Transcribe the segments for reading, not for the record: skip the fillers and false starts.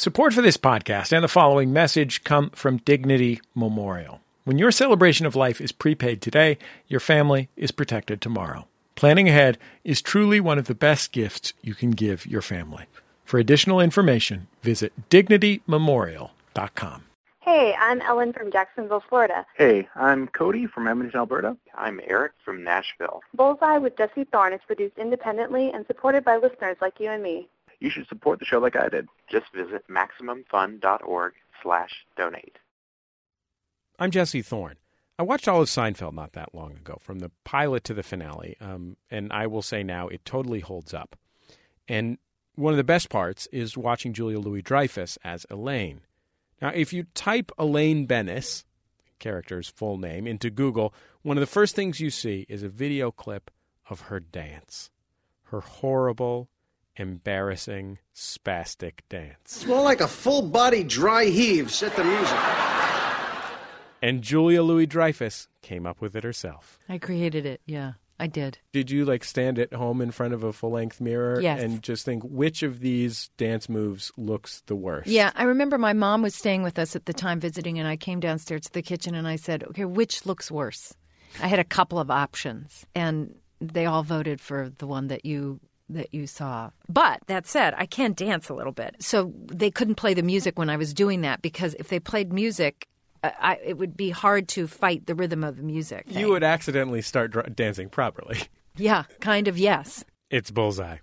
Support for this podcast and the following message come from Dignity Memorial. When your celebration of life is prepaid today, your family is protected tomorrow. Planning ahead is truly one of the best gifts you can give your family. For additional information, visit DignityMemorial.com. Hey, I'm Ellen from Jacksonville, Florida. Hey, I'm Cody from Edmonton, Alberta. I'm Eric from Nashville. Bullseye with Jesse Thorne is produced independently and supported by listeners like you and me. You should support the show like I did. Just visit MaximumFun.org/donate. I'm Jesse Thorne. I watched all of Seinfeld not that long ago, from the pilot to the finale, and I will say now it totally holds up. And one of the best parts is watching Julia Louis-Dreyfus as Elaine. Now, if you type Elaine Benes, character's full name, into Google, one of the first things you see is a video clip of her dance. Her horrible, embarrassing, spastic dance. It's more like a full-body dry heave. Set the music. And Julia Louis-Dreyfus came up with it herself. I created it, yeah. I did. Did you stand at home in front of a full-length mirror and just think, which of these dance moves looks the worst? Yeah, I remember my mom was staying with us at the time visiting, and I came downstairs to the kitchen and I said, okay, which looks worse? I had a couple of options, and they all voted for the one that you saw. But that said, I can dance a little bit. So they couldn't play the music when I was doing that, because if they played music, it would be hard to fight the rhythm of the music. You would accidentally start dancing properly. Yeah, kind of, yes. It's Bullseye.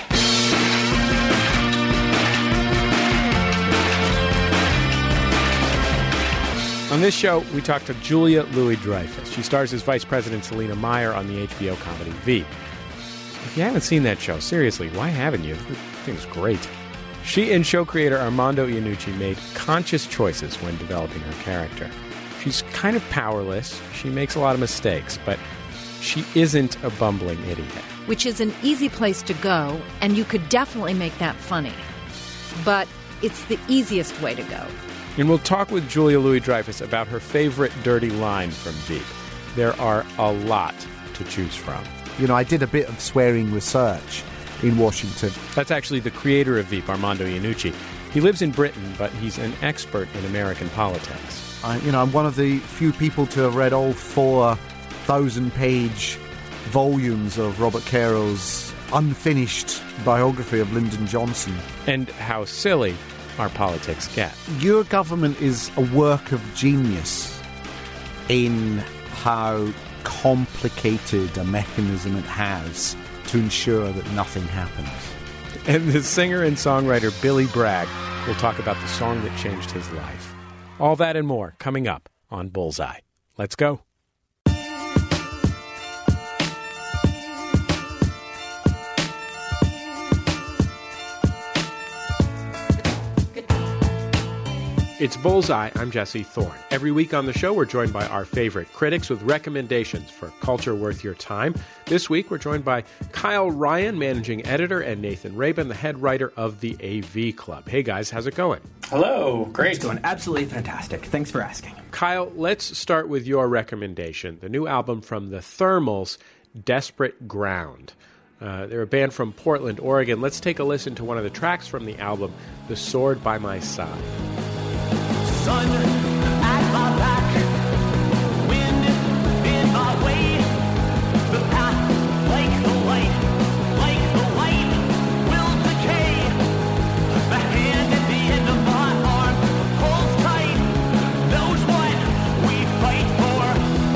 On this show, we talk to Julia Louis-Dreyfus. She stars as Vice President Selina Meyer on the HBO comedy Veep. If you haven't seen that show, seriously, why haven't you? The thing's great. She and show creator Armando Iannucci made conscious choices when developing her character. She's kind of powerless, she makes a lot of mistakes, but she isn't a bumbling idiot. Which is an easy place to go, and you could definitely make that funny. But it's the easiest way to go. And we'll talk with Julia Louis-Dreyfus about her favorite dirty line from Veep. There are a lot to choose from. You know, I did a bit of swearing research in Washington. That's actually the creator of Veep, Armando Iannucci. He lives in Britain, but he's an expert in American politics. I'm one of the few people to have read all 4,000-page volumes of Robert Caro's unfinished biography of Lyndon Johnson. And how silly our politics get. Your government is a work of genius in how complicated a mechanism it has to ensure that nothing happens. And the singer and songwriter Billy Bragg will talk about the song that changed his life. All that and more coming up on Bullseye. Let's go. It's Bullseye. I'm Jesse Thorne. Every week on the show, we're joined by our favorite critics with recommendations for culture worth your time. This week, we're joined by Kyle Ryan, managing editor, and Nathan Rabin, the head writer of the AV Club. Hey, guys, how's it going? Hello. Great. It's going absolutely fantastic. Thanks for asking. Kyle, let's start with your recommendation, the new album from the Thermals, Desperate Ground. They're a band from Portland, Oregon. Let's take a listen to one of the tracks from the album, The Sword by My Side. Sun at my back, wind in my way, the path like the light will decay. The hand at the end of my arm holds tight, knows what we fight for.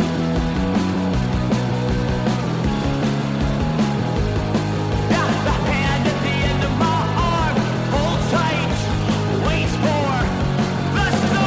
Yeah, the hand at the end of my arm holds tight, waits for the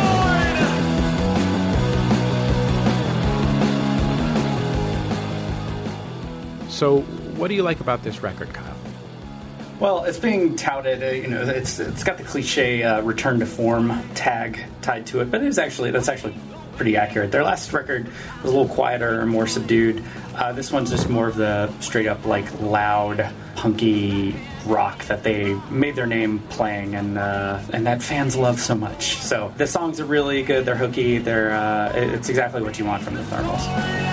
So what do you like about this record, Kyle? Well, it's being touted, it's got the cliche return to form tag tied to it, but that's actually pretty accurate. Their last record was a little quieter, more subdued. This one's just more of the straight up loud, punky rock that they made their name playing, and that fans love so much. So the songs are really good. They're hooky. It's exactly what you want from the Thermals.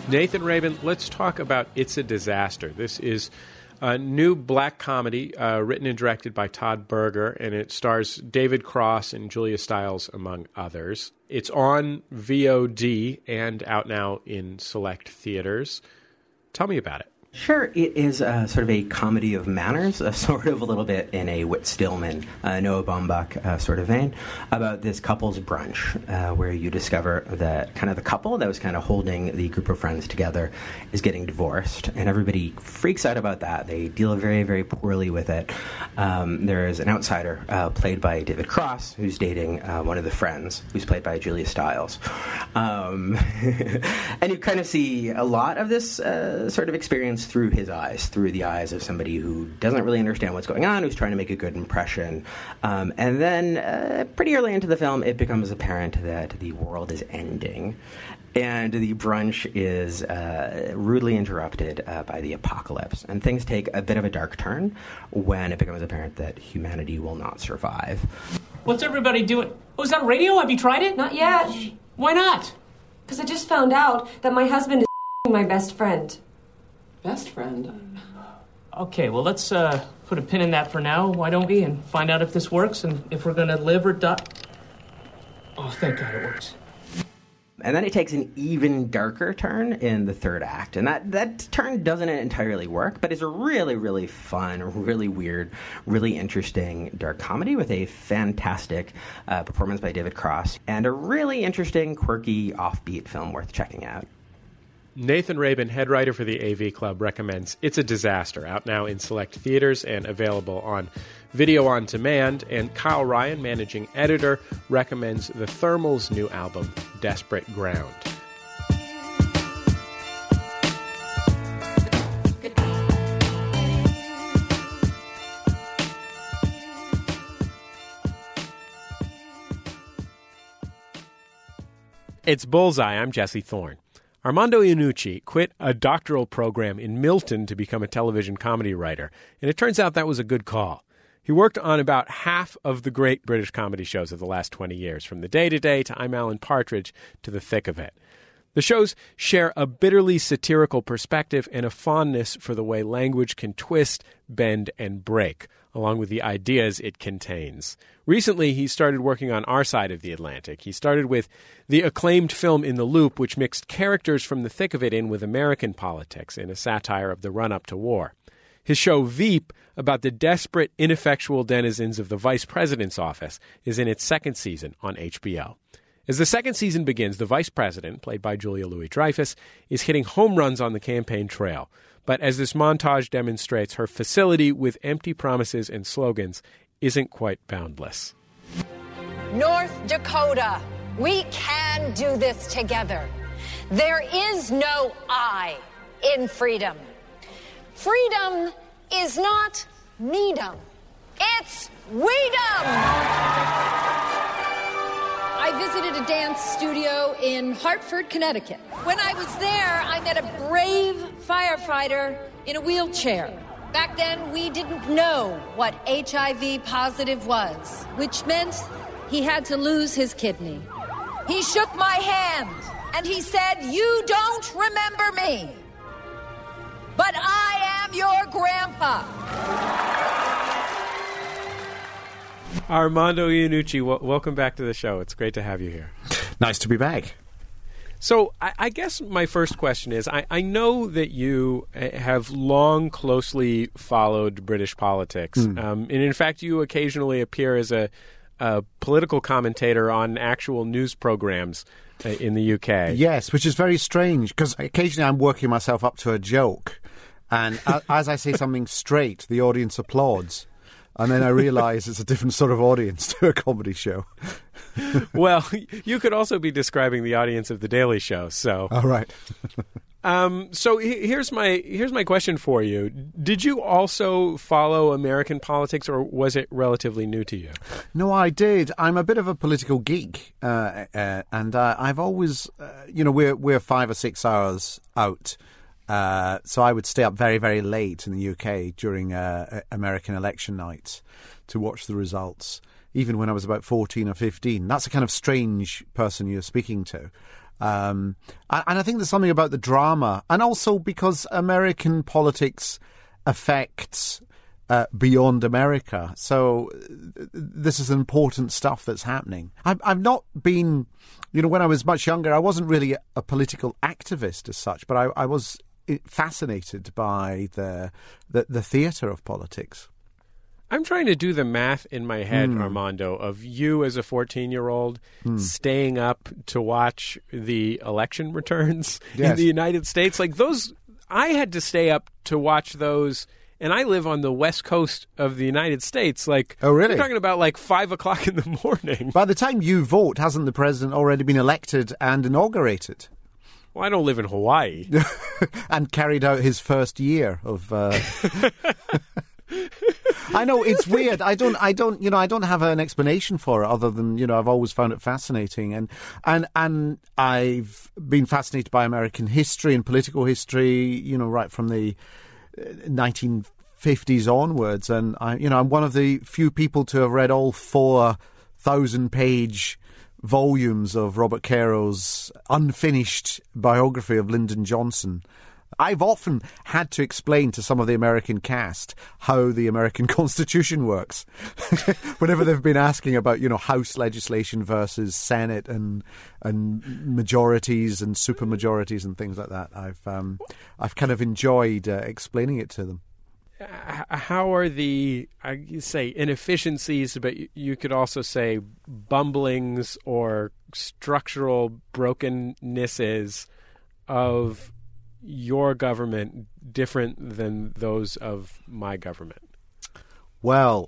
Nathan Rabin, let's talk about It's a Disaster. This is a new black comedy written and directed by Todd Berger, and it stars David Cross and Julia Stiles, among others. It's on VOD and out now in select theaters. Tell me about it. Sure, it is sort of a comedy of manners, sort of a little bit in a Whit Stillman, Noah Baumbach sort of vein, about this couple's brunch, where you discover that kind of the couple that was kind of holding the group of friends together is getting divorced, and everybody freaks out about that. They deal very, very poorly with it. There is an outsider played by David Cross, who's dating one of the friends, who's played by Julia Stiles. And you kind of see a lot of this sort of experience through his eyes, through the eyes of somebody who doesn't really understand what's going on, who's trying to make a good impression. And then pretty early into the film, it becomes apparent that the world is ending. And the brunch is rudely interrupted by the apocalypse. And things take a bit of a dark turn when it becomes apparent that humanity will not survive. What's everybody doing? Oh, is that radio? Have you tried it? Not yet. Why not? Because I just found out that my husband is my best friend. Best friend? Okay, well, let's put a pin in that for now, why don't we, and find out if this works and if we're going to live or die. Oh, thank God it works. And then it takes an even darker turn in the third act. And that turn doesn't entirely work, but it's a really, really fun, really weird, really interesting dark comedy with a fantastic performance by David Cross and a really interesting, quirky, offbeat film worth checking out. Nathan Rabin, head writer for the AV Club, recommends It's a Disaster, out now in select theaters and available on video on demand. And Kyle Ryan, managing editor, recommends The Thermals' new album, Desperate Ground. It's Bullseye. I'm Jesse Thorne. Armando Iannucci quit a doctoral program in Milton to become a television comedy writer, and it turns out that was a good call. He worked on about half of the great British comedy shows of the last 20 years, from The Day-to-Day to I'm Alan Partridge to The Thick of It. The shows share a bitterly satirical perspective and a fondness for the way language can twist, bend, and break, along with the ideas it contains. Recently, he started working on Our Side of the Atlantic. He started with the acclaimed film In the Loop, which mixed characters from The Thick of It in with American politics in a satire of the run-up to war. His show Veep, about the desperate, ineffectual denizens of the vice president's office, is in its second season on HBO. As the second season begins, the vice president, played by Julia Louis-Dreyfus, is hitting home runs on the campaign trail. But as this montage demonstrates, her facility with empty promises and slogans isn't quite boundless. North Dakota, we can do this together. There is no I in freedom. Freedom is not needom. It's weedom! I visited a dance studio in Hartford, Connecticut. When I was there, I met a brave firefighter in a wheelchair. Back then, we didn't know what HIV positive was, which meant he had to lose his kidney. He shook my hand, and he said, "You don't remember me, but I am your grandpa." Armando Iannucci, welcome back to the show. It's great to have you here. Nice to be back. So I guess my first question is, I know that you have long closely followed British politics. And in fact, you occasionally appear as a political commentator on actual news programs in the UK. Yes, which is very strange, because occasionally I'm working myself up to a joke. And as I say something straight, the audience applauds. And then I realise it's a different sort of audience to a comedy show. Well, you could also be describing the audience of The Daily Show. So, all right. So here's my question for you. Did you also follow American politics, or was it relatively new to you? No, I did. I'm a bit of a political geek, and I've always, we're 5 or 6 hours out. So I would stay up very, very late in the UK during American election nights to watch the results, even when I was about 14 or 15. That's a kind of strange person you're speaking to. And I think there's something about the drama, and also because American politics affects beyond America. So this is important stuff that's happening. I've not been, when I was much younger, I wasn't really a political activist as such, but I was fascinated by the theatre of politics. I'm trying to do the math in my head, Armando, of you as a 14-year-old staying up to watch the election returns in the United States. Like those, I had to stay up to watch those, and I live on the west coast of the United States. Like, oh, really? You're talking about like 5 o'clock in the morning. By the time you vote, hasn't the president already been elected and inaugurated? Well, I don't live in Hawaii. And carried out his first year of... I know, it's weird. I don't have an explanation for it other than, I've always found it fascinating. And I've been fascinated by American history and political history, right from the 1950s onwards. And I'm one of the few people to have read all 4,000-page volumes of Robert Caro's unfinished biography of Lyndon Johnson. I've often had to explain to some of the American cast how the American Constitution works. Whenever they've been asking about, House legislation versus Senate and majorities and supermajorities and things like that, I've kind of enjoyed explaining it to them. How are the, I say, inefficiencies, but you could also say bumblings or structural brokennesses of your government different than those of my government? Well,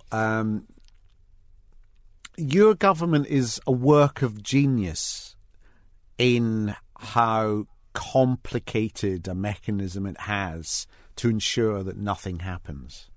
your government is a work of genius in how complicated a mechanism it has to ensure that nothing happens.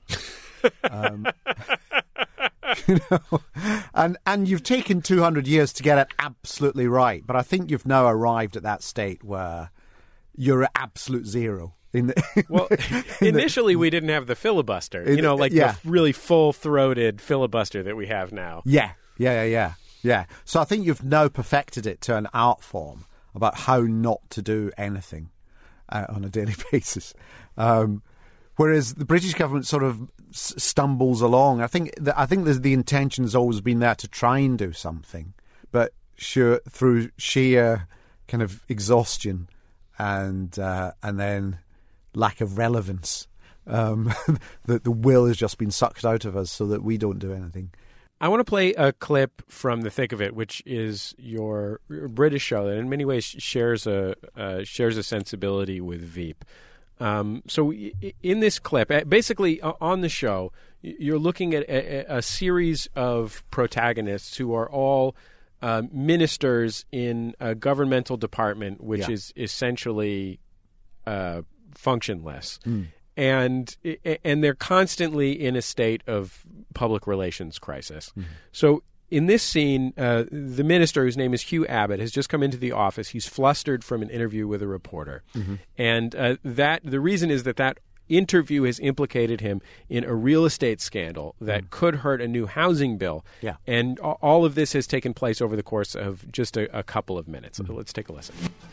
And you've taken 200 years to get it absolutely right, but I think you've now arrived at that state where you're at absolute zero. Well, initially we didn't have the filibuster, the really full-throated filibuster that we have now. Yeah. So I think you've now perfected it to an art form about how not to do anything on a daily basis. Whereas the British government sort of stumbles along. I think the intention has always been there to try and do something, but through sheer kind of exhaustion and then lack of relevance, the will has just been sucked out of us so that we don't do anything. I want to play a clip from The Thick of It, which is your British show that in many ways shares a sensibility with Veep. So in this clip, basically on the show, you're looking at a series of protagonists who are all ministers in a governmental department, which is essentially functionless. And they're constantly in a state of public relations crisis. So in this scene, the minister, whose name is Hugh Abbott, has just come into the office. He's flustered from an interview with a reporter. And the reason is that interview has implicated him in a real estate scandal that could hurt a new housing bill. And all of this has taken place over the course of just a couple of minutes. Let's take a listen.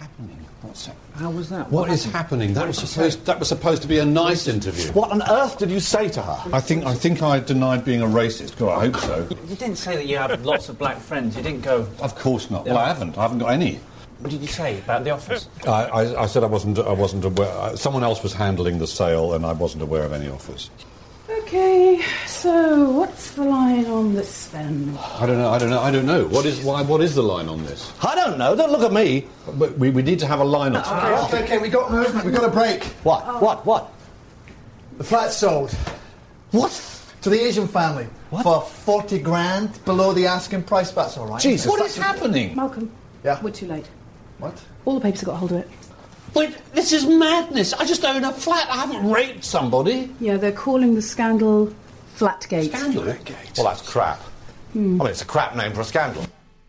How was that? What is happening? That was supposed to be a nice interview. What on earth did you say to her? I think I denied being a racist. God, I hope so. You didn't say that you have lots of black friends. You didn't go... Of course not. Well, I haven't got any. What did you say about the offers? I said I wasn't aware. Someone else was handling the sale, and I wasn't aware of any offers. Okay, so what's the line on this then? I don't know. What is the line on this? I don't know. Don't look at me. But we need to have a line on something. Okay. We got movement. We got a break. What? What? The flat's sold. What? To the Asian family. What? For 40 grand below the asking price. That's all right. Jesus, what is happening? Malcolm. Yeah. We're too late. What? All the papers have got a hold of it. Wait, this is madness. I just own a flat. I haven't raped somebody. Yeah, they're calling the scandal Flatgate. Scandal? Well, that's crap. I mean, it's a crap name for a scandal.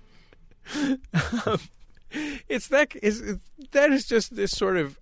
That is just this sort of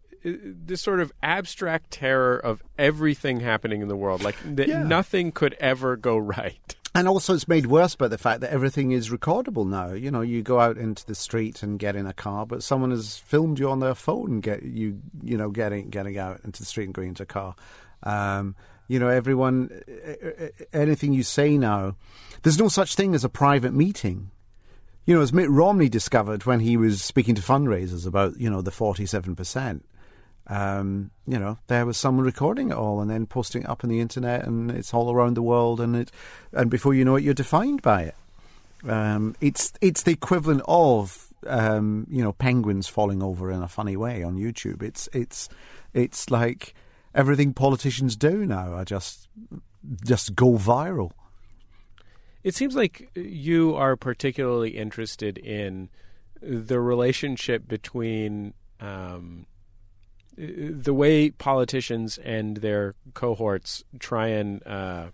abstract terror of everything happening in the world. Like, nothing could ever go right. And also it's made worse by the fact that everything is recordable now. You know, you go out into the street and get in a car, but someone has filmed you on their phone getting out into the street and going into a car. You know, anything you say now, there's no such thing as a private meeting. You know, as Mitt Romney discovered when he was speaking to fundraisers about, you know, the 47%. You know, there was someone recording it all and then posting it up on the internet, and it's all around the world, and before you know it, you're defined by it. It's the equivalent of you know, penguins falling over in a funny way on YouTube. It's like everything politicians do now are just go viral. It seems like you are particularly interested in the relationship between the way politicians and their cohorts try and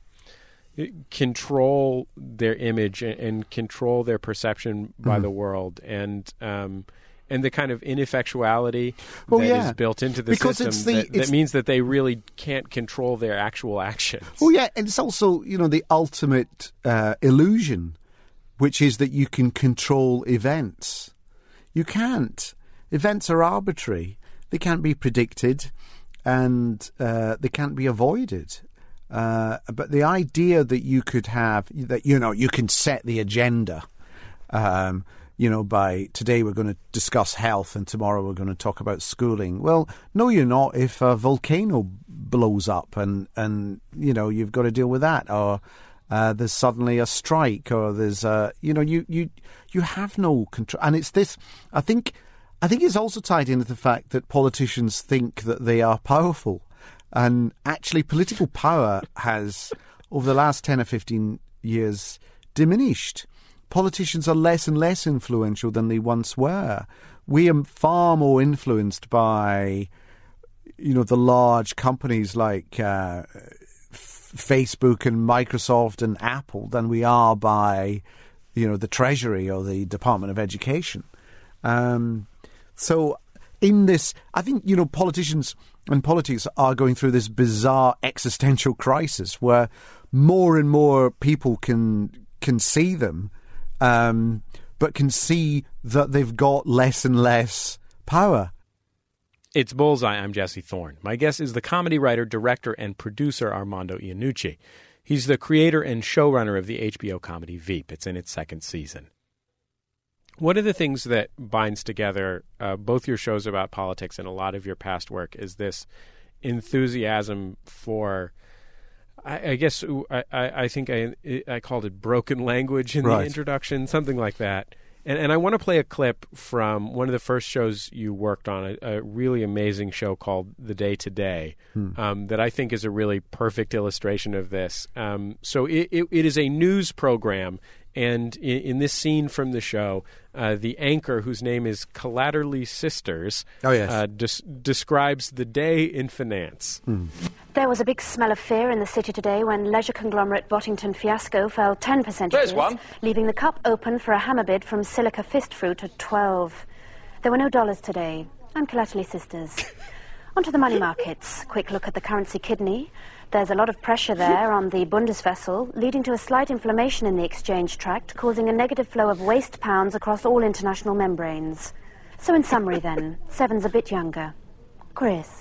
control their image and control their perception by the world, and the kind of ineffectuality is built into the system that means that they really can't control their actual actions. Oh, yeah, and it's also, you know, the ultimate illusion, which is that you can control events. You can't. Events are arbitrary. They can't be predicted, and they can't be avoided. But the idea that you could have, that, you know, you can set the agenda, you know, by today we're going to discuss health and tomorrow we're going to talk about schooling. Well, no, you're not if a volcano blows up and you know, you've got to deal with that, or there's suddenly a strike, or there's, you know, you have no control. And it's this, I think it's also tied into the fact that politicians think that they are powerful. And actually political power has, over the last 10 or 15 years, diminished. Politicians are less and less influential than they once were. We are far more influenced by, you know, the large companies like Facebook and Microsoft and Apple than we are by, you know, the Treasury or the Department of Education. So in this, I think, you know, politicians and politics are going through this bizarre existential crisis where more and more people can see them, but can see that they've got less and less power. It's Bullseye. I'm Jesse Thorne. My guest is the comedy writer, director, and producer Armando Iannucci. He's the creator and showrunner of the HBO comedy Veep. It's in its second season. One of the things that binds together both your shows about politics and a lot of your past work is this enthusiasm for, I guess, I think I called it broken language in the introduction, something like that. And I want to play a clip from one of the first shows you worked on, a really amazing show called The Day Today, that I think is a really perfect illustration of this. So it is a news program. And in this scene from the show, the anchor, whose name is Collaterally Sisters, describes the day in finance. There was a big smell of fear in the city today when leisure conglomerate Bottington Fiasco fell 10%, leaving the cup open for a hammer bid from Silica Fist Fruit at 12. There were no dollars today. I'm Collaterally Sisters. Onto the money markets. Quick look at the currency kidney. There's a lot of pressure there on the Bundeswessel, leading to a slight inflammation in the exchange tract, causing a negative flow of waste pounds across all international membranes. So in summary then, Seven's a bit younger. Chris.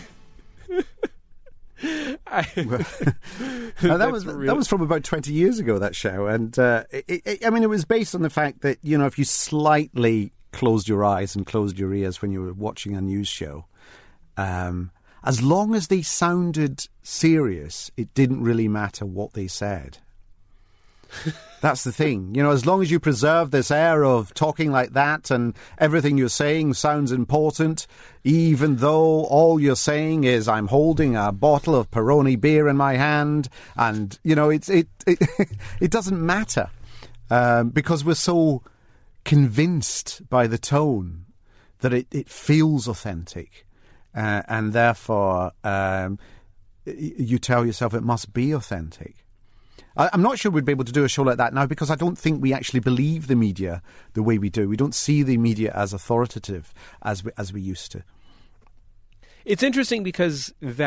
That was from about 20 years ago, that show. And it was based on the fact that, you know, if you slightly closed your eyes and closed your ears when you were watching a news show, as long as they sounded serious, it didn't really matter what they said. That's the thing. You know, as long as you preserve this air of talking like that and everything you're saying sounds important, even though all you're saying is I'm holding a bottle of Peroni beer in my hand, and, you know, it doesn't matter because we're so convinced by the tone that it feels authentic. And therefore, you tell yourself it must be authentic. I'm not sure we'd be able to do a show like that now because I don't think we actually believe the media the way we do. We don't see the media as authoritative as we used to. It's interesting because that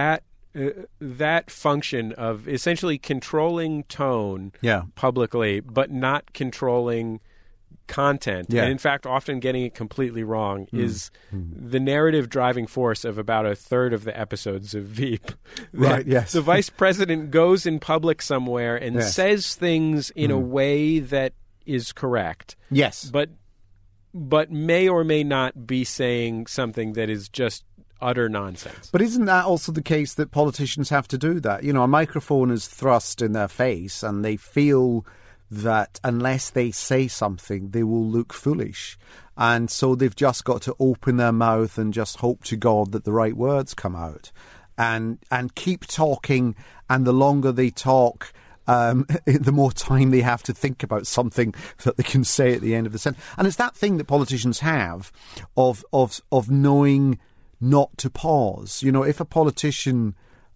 that function of essentially controlling tone publicly, but not controlling content, and in fact often getting it completely wrong, is the narrative driving force of about a third of the episodes of Veep. Right, yes. The vice president goes in public somewhere and says things in a way that is correct. Yes. But may or may not be saying something that is just utter nonsense. But isn't that also the case that politicians have to do that? You know, a microphone is thrust in their face and they feel that unless they say something, they will look foolish. And so they've just got to open their mouth and just hope to God that the right words come out. And keep talking, and the longer they talk, the more time they have to think about something that they can say at the end of the sentence. And it's that thing that politicians have of knowing not to pause. You know, if a politician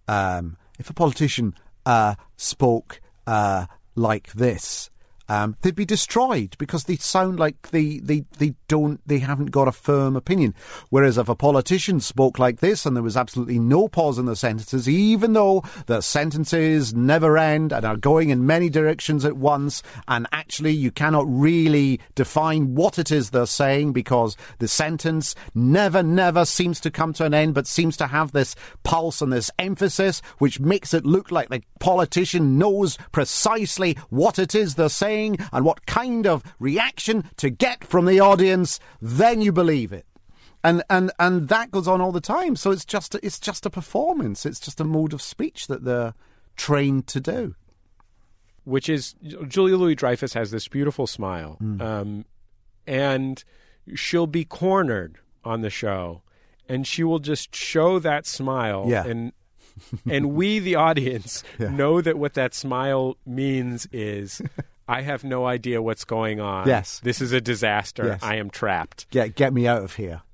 spoke like this, they'd be destroyed because they sound like they haven't got a firm opinion. Whereas if a politician spoke like this and there was absolutely no pause in the sentences, even though the sentences never end and are going in many directions at once, and actually you cannot really define what it is they're saying because the sentence never seems to come to an end, but seems to have this pulse and this emphasis, which makes it look like the politician knows precisely what it is they're saying and what kind of reaction to get from the audience, then you believe it. And that goes on all the time. So it's just a performance. It's just a mode of speech that they're trained to do. Which is, Julia Louis-Dreyfus has this beautiful smile, and she'll be cornered on the show, and she will just show that smile, and we, the audience, know that what that smile means is, I have no idea what's going on. Yes. This is a disaster. Yes. I am trapped. Get me out of here.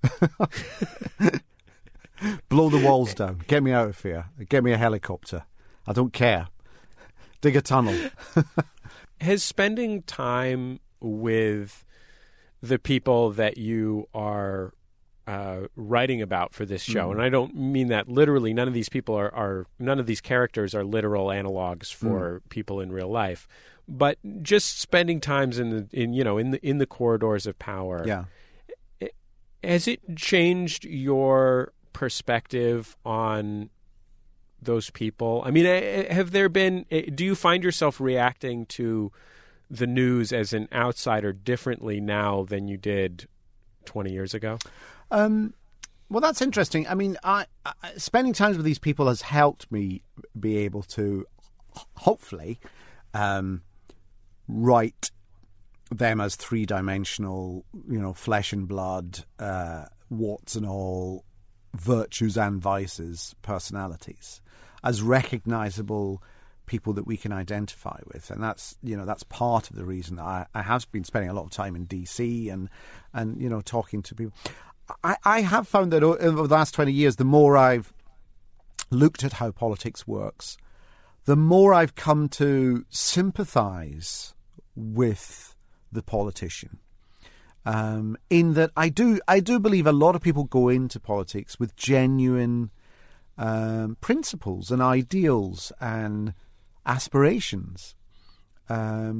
Blow the walls down. Get me out of here. Get me a helicopter. I don't care. Dig a tunnel. Has spending time with the people that you are writing about for this show, and I don't mean that literally. None of these people none of these characters are literal analogs for people in real life. But just spending times in the corridors of power. Yeah. Has it changed your perspective on those people? I mean, do you find yourself reacting to the news as an outsider differently now than you did 20 years ago? Well, that's interesting. I mean, I spending time with these people has helped me be able to, hopefully, write them as three-dimensional, flesh and blood, warts and all, virtues and vices, personalities, as recognizable people that we can identify with. And that's part of the reason that I have been spending a lot of time in DC and talking to people. I have found that over the last 20 years, the more I've looked at how politics works, the more I've come to sympathise with the politician. In that I do believe a lot of people go into politics with genuine principles and ideals and aspirations. A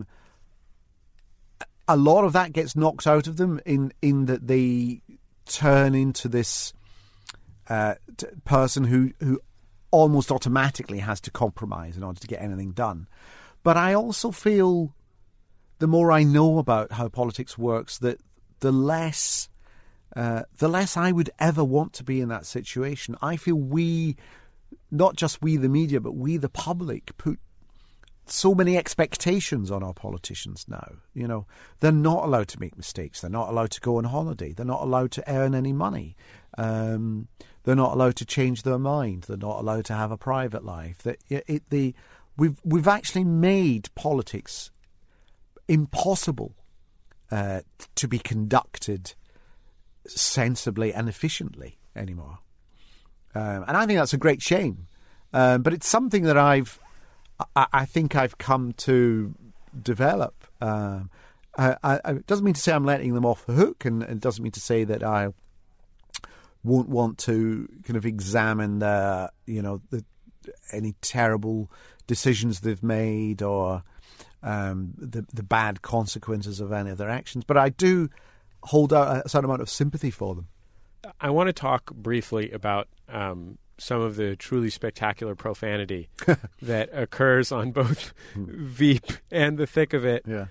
lot of that gets knocked out of them in that they turn into this person who almost automatically has to compromise in order to get anything done. But I also feel, the more I know about how politics works, that the less I would ever want to be in that situation. I feel we, not just we the media, but we the public, put so many expectations on our politicians now. They're not allowed to make mistakes. They're not allowed to go on holiday. They're not allowed to earn any money. They're not allowed to change their mind. They're not allowed to have a private life. We've actually made politics impossible to be conducted sensibly and efficiently anymore. And I think that's a great shame. But it's something that I think I've come to develop. It doesn't mean to say I'm letting them off the hook, and it doesn't mean to say that I won't want to kind of examine the any terrible decisions they've made or the bad consequences of any of their actions. But I do hold out a certain amount of sympathy for them. I want to talk briefly about some of the truly spectacular profanity that occurs on both Veep and The Thick of It. Yeah.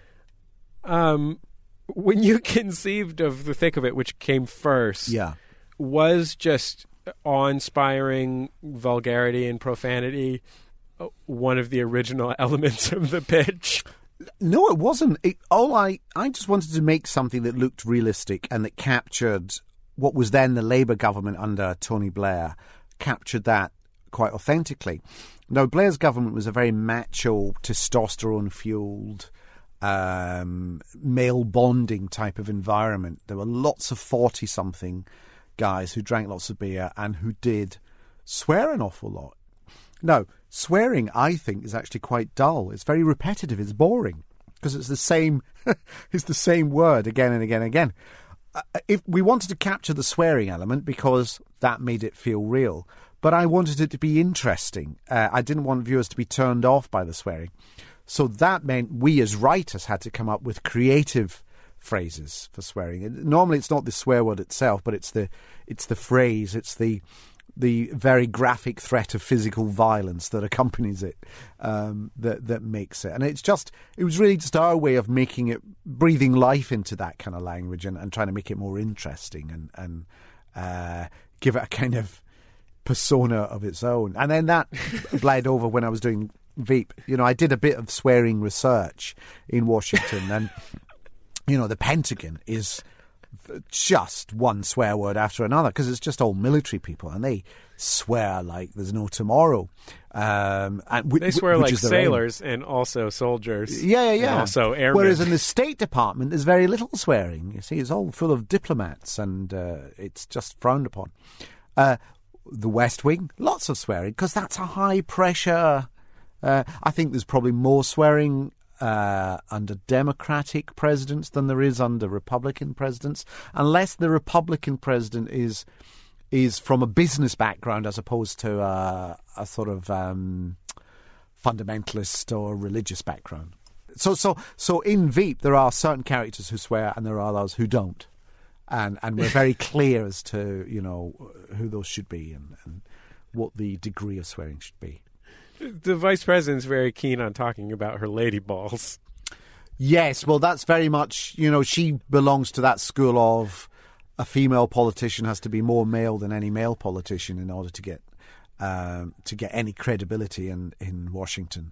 When you conceived of The Thick of It, which came first, yeah, was just awe-inspiring vulgarity and profanity one of the original elements of the pitch? No, it wasn't. I just wanted to make something that looked realistic and that captured what was then the Labour government under Tony Blair, captured that quite authentically. Now, Blair's government was a very macho, testosterone-fueled, male bonding type of environment. There were lots of 40-something guys who drank lots of beer and who did swear an awful lot. Now, swearing, I think, is actually quite dull. It's very repetitive. It's boring because it's the same. It's the same word again and again and again. If we wanted to capture the swearing element because that made it feel real, but I wanted it to be interesting. I didn't want viewers to be turned off by the swearing. So that meant we as writers had to come up with creative phrases for swearing. Normally it's not the swear word itself, but it's the phrase, it's the very graphic threat of physical violence that accompanies it, that makes it. And it was really just our way of making it, breathing life into that kind of language and trying to make it more interesting and give it a kind of persona of its own. And then that bled over when I was doing Veep. I did a bit of swearing research in Washington and, the Pentagon is just one swear word after another because it's just all military people and they swear like there's no tomorrow. They swear like sailors and also soldiers. Yeah. And also airmen. Whereas in the State Department, there's very little swearing. You see, it's all full of diplomats and it's just frowned upon. The West Wing, lots of swearing because that's a high pressure. I think there's probably more swearing under Democratic presidents than there is under Republican presidents, unless the Republican president is from a business background as opposed to a sort of fundamentalist or religious background. So in Veep there are certain characters who swear and there are others who don't, and we're very clear as to who those should be and what the degree of swearing should be. The vice president's very keen on talking about her lady balls. Yes, well, that's very much, she belongs to that school of a female politician has to be more male than any male politician in order to get any credibility in Washington.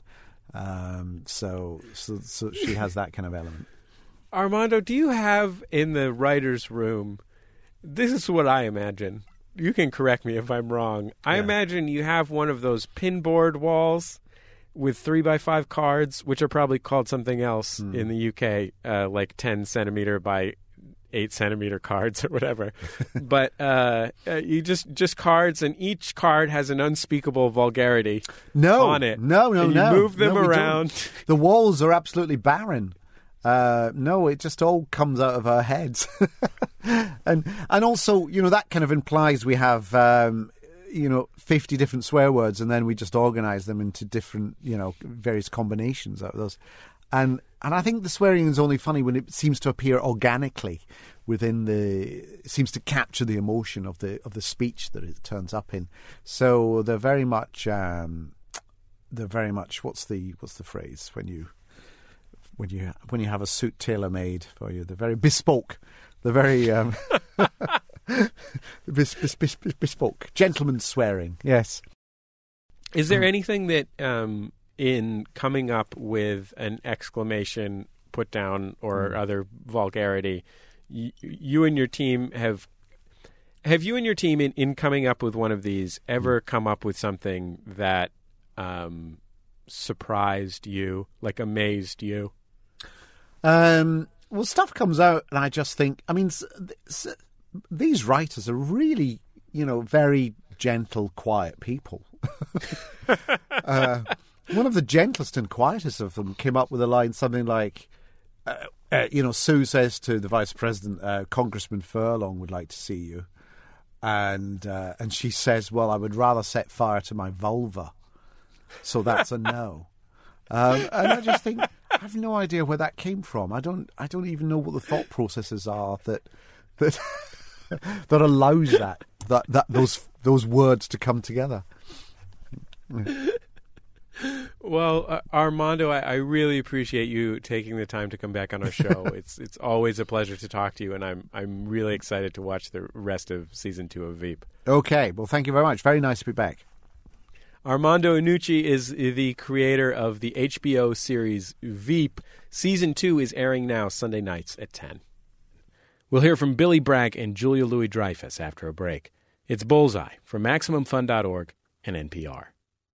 So she has that kind of element. Armando, do you have in the writer's room, this is what I imagine. You can correct me if I'm wrong. I imagine you have one of those pinboard walls with 3x5 cards, which are probably called something else in the UK, like 10 centimeter by 8 centimeter cards or whatever. But you just cards, and each card has an unspeakable vulgarity on it. No. You move them around. The walls are absolutely barren. No, it just all comes out of our heads. and also, that kind of implies we have, 50 different swear words and then we just organise them into different, various combinations out of those. And I think the swearing is only funny when it seems to appear organically it seems to capture the emotion of the speech that it turns up in. So they're very much, what's the phrase when you have a suit tailor made for you? They're very bespoke. They're very bespoke. Gentleman's swearing. Yes. Is there anything that in coming up with an exclamation put down or other vulgarity, you and your team have you and your team in coming up with one of these ever come up with something that surprised you, like amazed you? Well, stuff comes out and I just think, these writers are really, very gentle, quiet people. One of the gentlest and quietest of them came up with a line, something like, Sue says to the Vice President, Congressman Furlong would like to see you. And she says, well, I would rather set fire to my vulva. so that's a no. And I just think I have no idea where that came from. I don't even know what the thought processes are that that allows those words to come together. Well, Armando, I really appreciate you taking the time to come back on our show. It's always a pleasure to talk to you, and I'm really excited to watch the rest of season 2 of Veep. Okay, well, thank you very much. Very nice to be back. Armando Iannucci is the creator of the HBO series Veep. Season 2 is airing now Sunday nights at 10. We'll hear from Billy Bragg and Julia Louis-Dreyfus after a break. It's Bullseye from MaximumFun.org and NPR.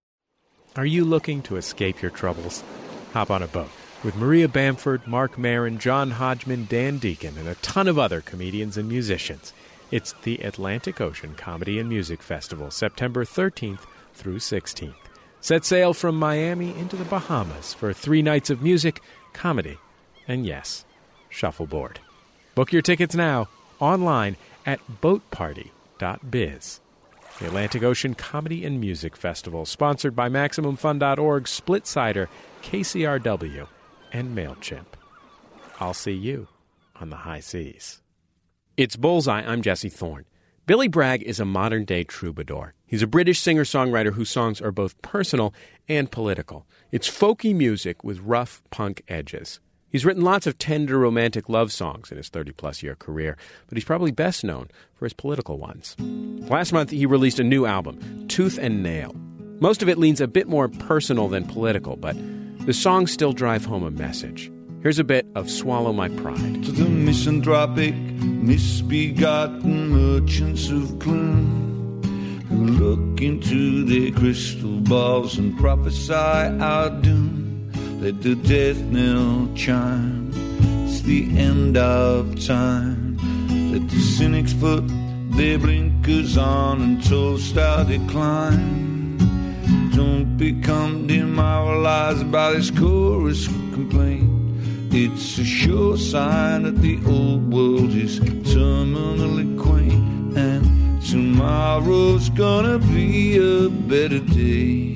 Are you looking to escape your troubles? Hop on a boat with Maria Bamford, Mark Maron, John Hodgman, Dan Deacon, and a ton of other comedians and musicians. It's the Atlantic Ocean Comedy and Music Festival, September 13th through 16th. Set sail from Miami into the Bahamas for 3 nights of music, comedy, and yes, shuffleboard. Book your tickets now online at boatparty.biz. The Atlantic Ocean Comedy and Music Festival, sponsored by MaximumFun.org, Splitsider, KCRW, and MailChimp. I'll see you on the high seas. It's Bullseye. I'm Jesse Thorne. Billy Bragg is a modern-day troubadour. He's a British singer-songwriter whose songs are both personal and political. It's folky music with rough punk edges. He's written lots of tender romantic love songs in his 30-plus year career, but he's probably best known for his political ones. Last month, he released a new album, Tooth and Nail. Most of it leans a bit more personal than political, but the songs still drive home a message. Here's a bit of Swallow My Pride. To the misanthropic, misbegotten merchants of gloom who look into their crystal balls and prophesy our doom, let the death knell chime. It's the end of time. Let the cynics put their blinkers on and toast our decline. Don't become demoralized by this chorus complaint. It's a sure sign that the old world is terminally quaint, and tomorrow's gonna be a better day.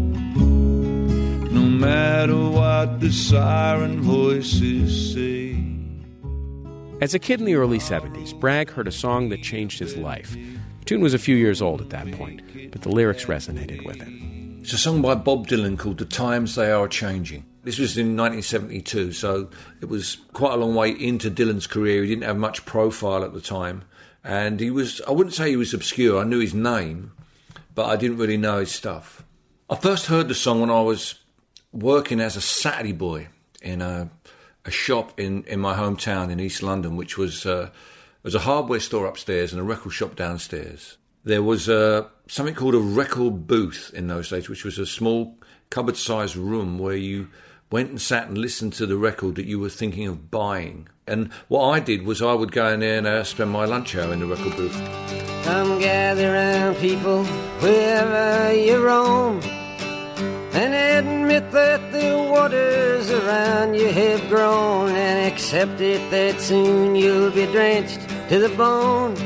No matter what the siren voices say. As a kid in the early 70s, Bragg heard a song that changed his life. The tune was a few years old at that point, but the lyrics resonated with him. It's a song by Bob Dylan called The Times They Are Changing. This was in 1972, so it was quite a long way into Dylan's career. He didn't have much profile at the time. And he was, I wouldn't say he was obscure. I knew his name, but I didn't really know his stuff. I first heard the song when I was working as a Saturday boy in a shop in my hometown in East London, which was a hardware store upstairs and a record shop downstairs. There was something called a record booth in those days, which was a small cupboard-sized room where you went and sat and listened to the record that you were thinking of buying. And what I did was I would go in there and spend my lunch hour in the record booth. Come gather round, people, wherever you roam, and admit that the waters around you have grown, and accept it that soon you'll be drenched to the bone.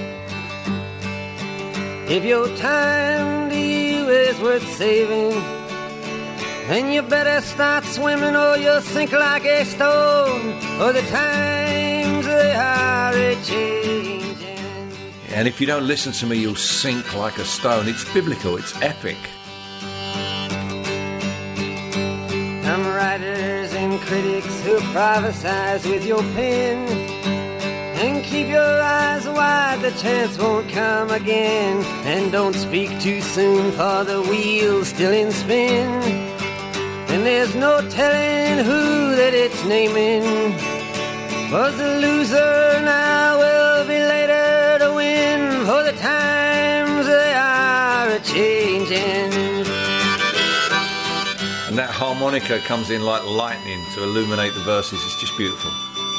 If your time to you is worth saving, then you better start swimming or you'll sink like a stone, or the times they are a-changing. And if you don't listen to me, you'll sink like a stone. It's biblical, it's epic. Some writers and critics who prophesize with your pen, and keep your eyes wide, the chance won't come again. And don't speak too soon, for the wheel's still in spin. And there's no telling who that it's naming, 'cause the loser now will be later to win, for the times they are a-changing. And that harmonica comes in like lightning to illuminate the verses. It's just beautiful.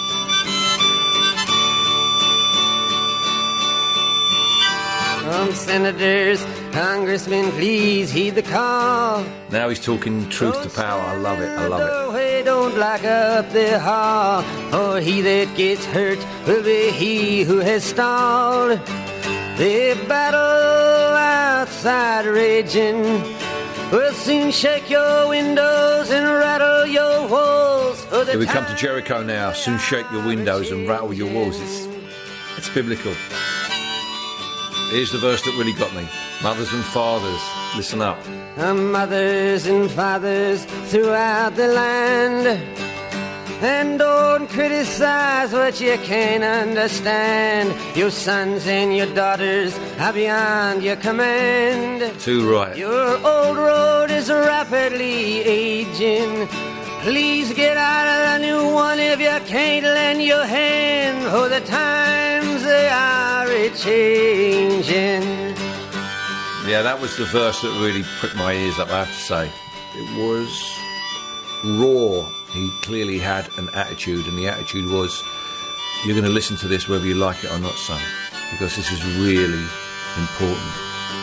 Senators, congressmen, please heed the call. Now he's talking truth to power. I love it. I love it. Hey, don't lock up the hall, or he that gets hurt will be he who has stalled. The battle outside raging, will soon shake your windows and rattle your walls. Here we come to Jericho now. Soon shake your windows and rattle your walls. It's biblical. Here's the verse that really got me. Mothers and fathers, listen up. Mothers and fathers throughout the land, and don't criticize what you can't understand. Your sons and your daughters are beyond your command. Too right. Your old road is rapidly aging. Please get out of the new one if you can't lend your hand, for the times they are a-changing. Yeah, that was the verse that really pricked my ears up, I have to say. It was raw. He clearly had an attitude, and the attitude was, you're going to listen to this whether you like it or not, son, because this is really important.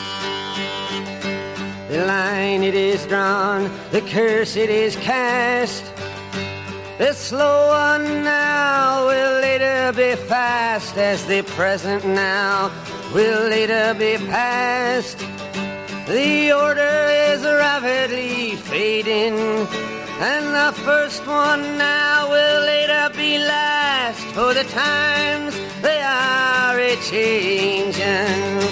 The line it is drawn, the curse it is cast. The slow one now will later be fast, as the present now will later be past. The order is rapidly fading, and the first one now will later be last, for the times they are a-changing.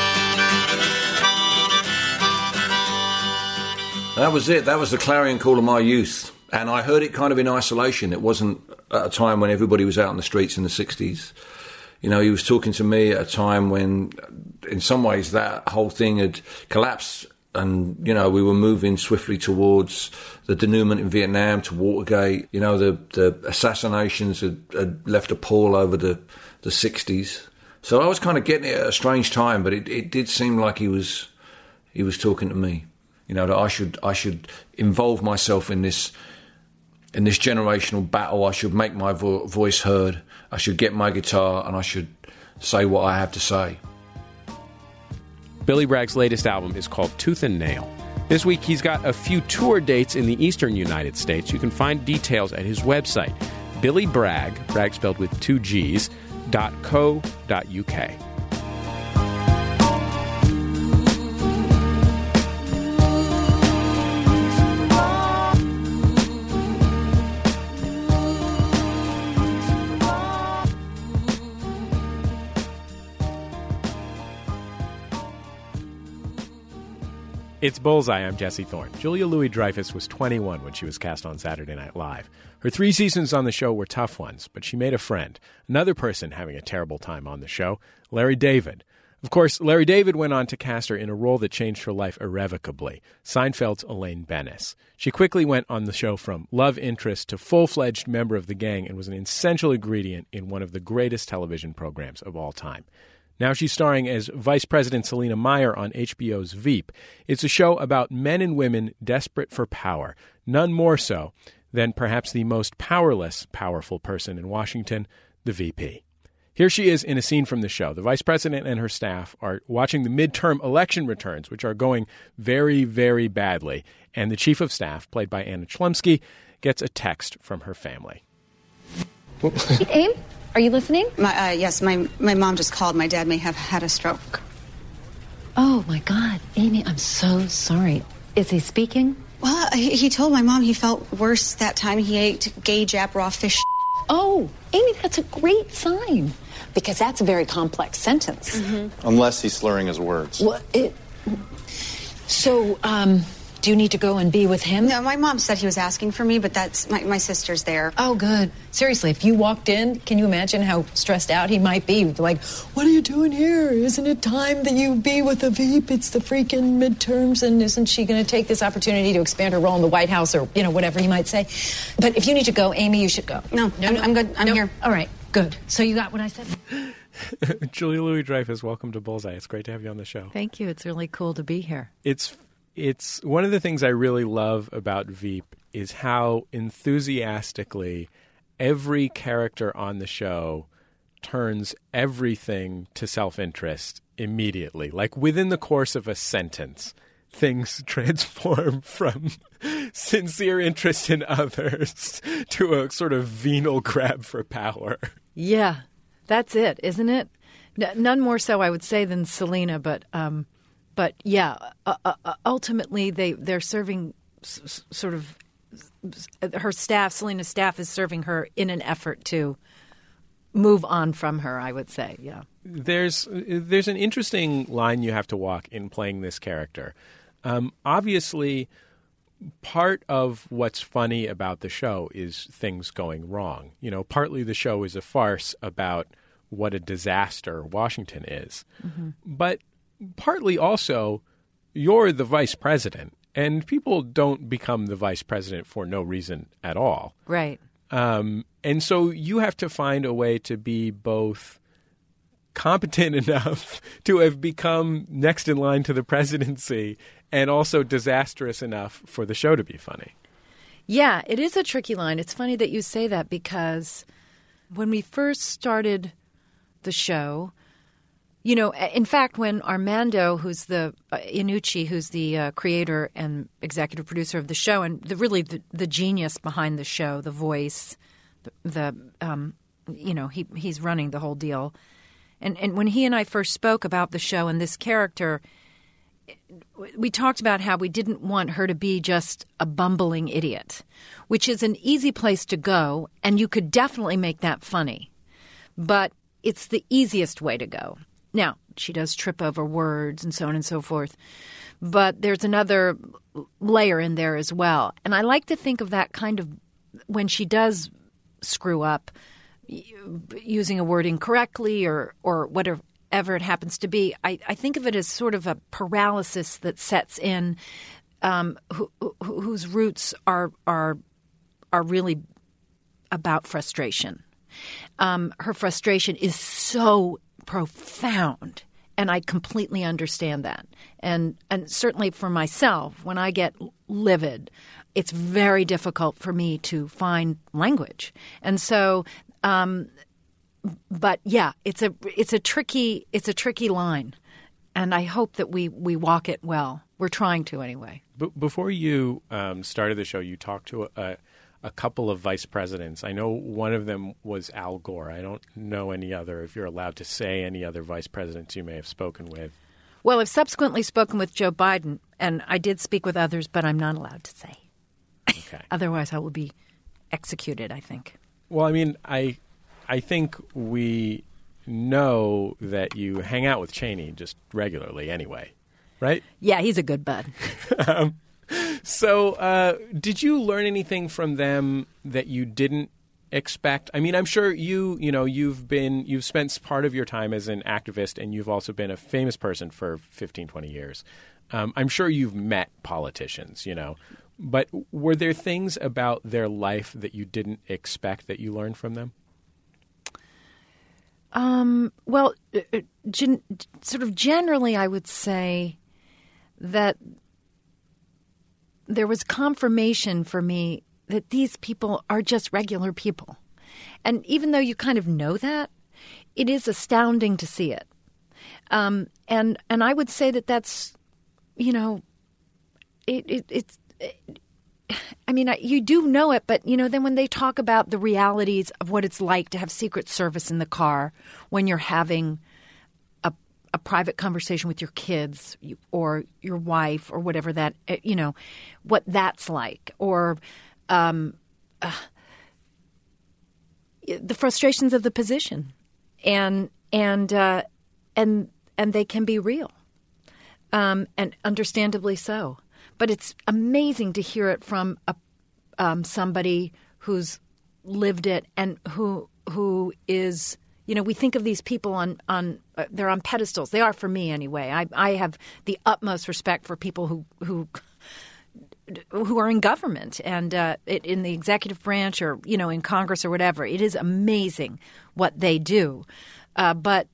That was it. That was the clarion call of my youth. And I heard it kind of in isolation. It wasn't at a time when everybody was out on the streets in the 60s. You know, he was talking to me at a time when, in some ways, that whole thing had collapsed. And, you know, we were moving swiftly towards the denouement in Vietnam, to Watergate. You know, the assassinations had left a pall over the 60s. So I was kind of getting it at a strange time, but it did seem like he was talking to me. You know, that I should involve myself in this generational battle. I should make my voice heard. I should get my guitar and I should say what I have to say. Billy Bragg's latest album is called Tooth and Nail. This week he's got a few tour dates in the eastern United States. You can find details at his website, Billy Bragg, Bragg spelled with 2 G's, .co.uk. It's Bullseye. I'm Jesse Thorne. Julia Louis-Dreyfus was 21 when she was cast on Saturday Night Live. Her 3 seasons on the show were tough ones, but she made a friend. Another person having a terrible time on the show, Larry David. Of course, Larry David went on to cast her in a role that changed her life irrevocably, Seinfeld's Elaine Benes. She quickly went on the show from love interest to full-fledged member of the gang and was an essential ingredient in one of the greatest television programs of all time. Now she's starring as Vice President Selina Meyer on HBO's Veep. It's a show about men and women desperate for power, none more so than perhaps the most powerful person in Washington, the VP. Here she is in a scene from the show. The Vice President and her staff are watching the midterm election returns, which are going very, very badly, and the Chief of Staff, played by Anna Chlumsky, gets a text from her family. Hey, Aim? Are you listening? Yes, my mom just called. My dad may have had a stroke. Oh, my God. Amy, I'm so sorry. Is he speaking? Well, he told my mom he felt worse that time he ate gay Jap raw fish. Oh, Amy, that's a great sign. Because that's a very complex sentence. Mm-hmm. Unless he's slurring his words. Well, do you need to go and be with him? No, my mom said he was asking for me, but that's my sister's there. Oh, good. Seriously, if you walked in, can you imagine how stressed out he might be? Like, what are you doing here? Isn't it time that you be with the Veep? It's the freaking midterms, and isn't she going to take this opportunity to expand her role in the White House or, whatever he might say? But if you need to go, Amy, you should go. No, I'm good. I'm here. All right, good. So you got what I said? Julia Louis-Dreyfus, welcome to Bullseye. It's great to have you on the show. Thank you. It's really cool to be here. It's one of the things I really love about Veep is how enthusiastically every character on the show turns everything to self-interest immediately. Like within the course of a sentence, things transform from sincere interest in others to a sort of venal grab for power. Yeah, that's it, isn't it? None more so, I would say, than Selina, but yeah, ultimately they're serving sort of her staff. Selena's staff is serving her in an effort to move on from her, I would say. Yeah. There's an interesting line you have to walk in playing this character. Obviously, part of what's funny about the show is things going wrong. You know, partly the show is a farce about what a disaster Washington is. Mm-hmm. But partly also, you're the vice president, and people don't become the vice president for no reason at all. Right. And so you have to find a way to be both competent enough to have become next in line to the presidency and also disastrous enough for the show to be funny. Yeah, it is a tricky line. It's funny that you say that because when we first started the show, you know, in fact, when Armando, who's the Iannucci, who's the creator and executive producer of the show, and the genius behind the show, the voice, he's running the whole deal. And when he and I first spoke about the show and this character, we talked about how we didn't want her to be just a bumbling idiot, which is an easy place to go, and you could definitely make that funny. But it's the easiest way to go. Now, she does trip over words and so on and so forth, but there's another layer in there as well. And I like to think of that kind of when she does screw up, using a word incorrectly or whatever it happens to be, I think of it as sort of a paralysis that sets in, whose roots are really about frustration. Her frustration is so profound, and I completely understand that. And certainly for myself, when I get livid, it's very difficult for me to find language. And so, but yeah, it's a tricky line, and I hope that we walk it well. We're trying to anyway. Before you started the show, you talked to a couple of vice presidents. I know one of them was Al Gore. I don't know any other, if you're allowed to say any other vice presidents you may have spoken with. Well, I've subsequently spoken with Joe Biden, and I did speak with others, but I'm not allowed to say. Okay. Otherwise, I will be executed, I think. Well, I mean, I think we know that you hang out with Cheney just regularly anyway, right? Yeah, he's a good bud. So did you learn anything from them that you didn't expect? I mean, I'm sure you've spent part of your time as an activist, and you've also been a famous person for 15, 20 years. I'm sure you've met politicians, but were there things about their life that you didn't expect that you learned from them? Well, sort of generally, I would say that there was confirmation for me that these people are just regular people. And even though you kind of know that, it is astounding to see it. And I would say that that's, it's I mean, you do know it, but, then when they talk about the realities of what it's like to have Secret Service in the car when you're having a private conversation with your kids or your wife or whatever that, what that's like, or the frustrations of the position, and they can be real, and understandably so. But it's amazing to hear it from somebody who's lived it and who is, we think of these people on they're on pedestals. They are for me anyway. I have the utmost respect for people who are in government and in the executive branch or, in Congress or whatever. It is amazing what they do. But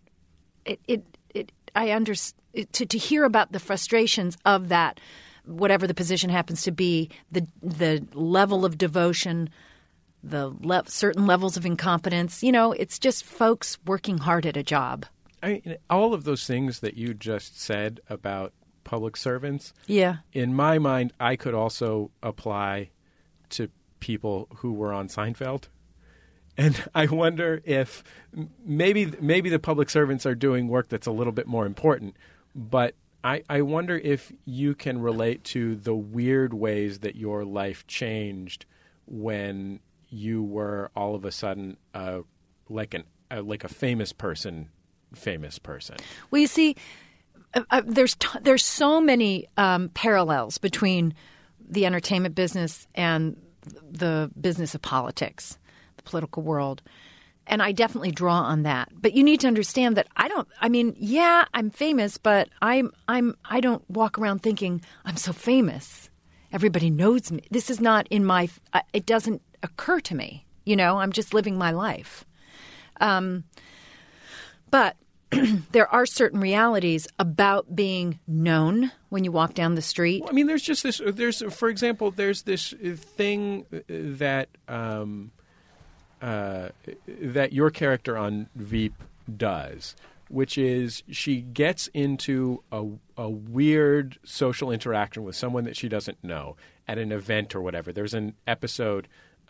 to hear about the frustrations of that, whatever the position happens to be, the level of devotion, certain levels of incompetence, it's just folks working hard at a job. All of those things that you just said about public servants, yeah, in my mind, I could also apply to people who were on Seinfeld. And I wonder if maybe the public servants are doing work that's a little bit more important, but I wonder if you can relate to the weird ways that your life changed when you were all of a sudden like a famous person. Well, you see, there's so many parallels between the entertainment business and the business of politics, the political world. And I definitely draw on that. But you need to understand that I'm famous, but I don't walk around thinking I'm so famous. Everybody knows me. This is not in my – it doesn't occur to me. I'm just living my life. But there are certain realities about being known when you walk down the street. Well, I mean, there's just this – for example, there's this thing that that your character on Veep does, which is she gets into a weird social interaction with someone that she doesn't know at an event or whatever. There's an episode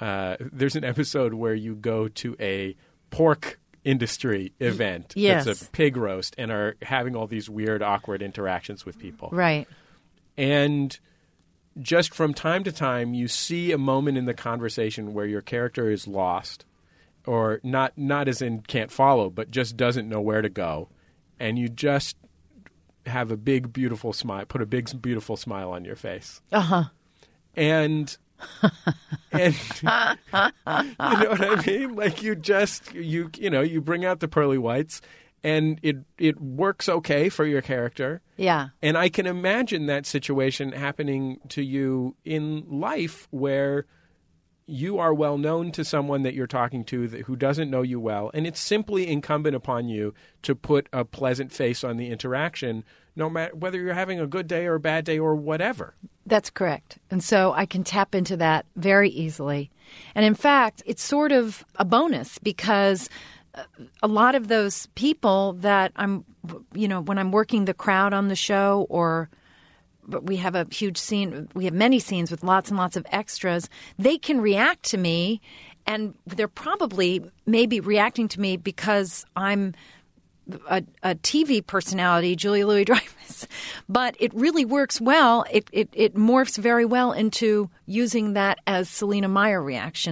where you go to a pork industry event. Yes. It's a pig roast and are having all these weird, awkward interactions with people. Right. And just from time to time, you see a moment in the conversation where your character is lost, or not as in can't follow, but just doesn't know where to go, and you just have a big, beautiful smile, put a big, beautiful smile on your face. Uh-huh. And you know what I mean? Like you bring out the pearly whites, and it works okay for your character. Yeah. And I can imagine that situation happening to you in life where you are well known to someone that you're talking to who doesn't know you well, and it's simply incumbent upon you to put a pleasant face on the interaction, no matter whether you're having a good day or a bad day or whatever. That's correct. And so I can tap into that very easily. And in fact, it's sort of a bonus because a lot of those people that when I'm working the crowd on the show, but we have a huge scene, we have many scenes with lots and lots of extras, they can react to me, and they're probably maybe reacting to me because I'm a TV personality, Julia Louis-Dreyfus. But it really works well. It morphs very well into using that as Selina Meyer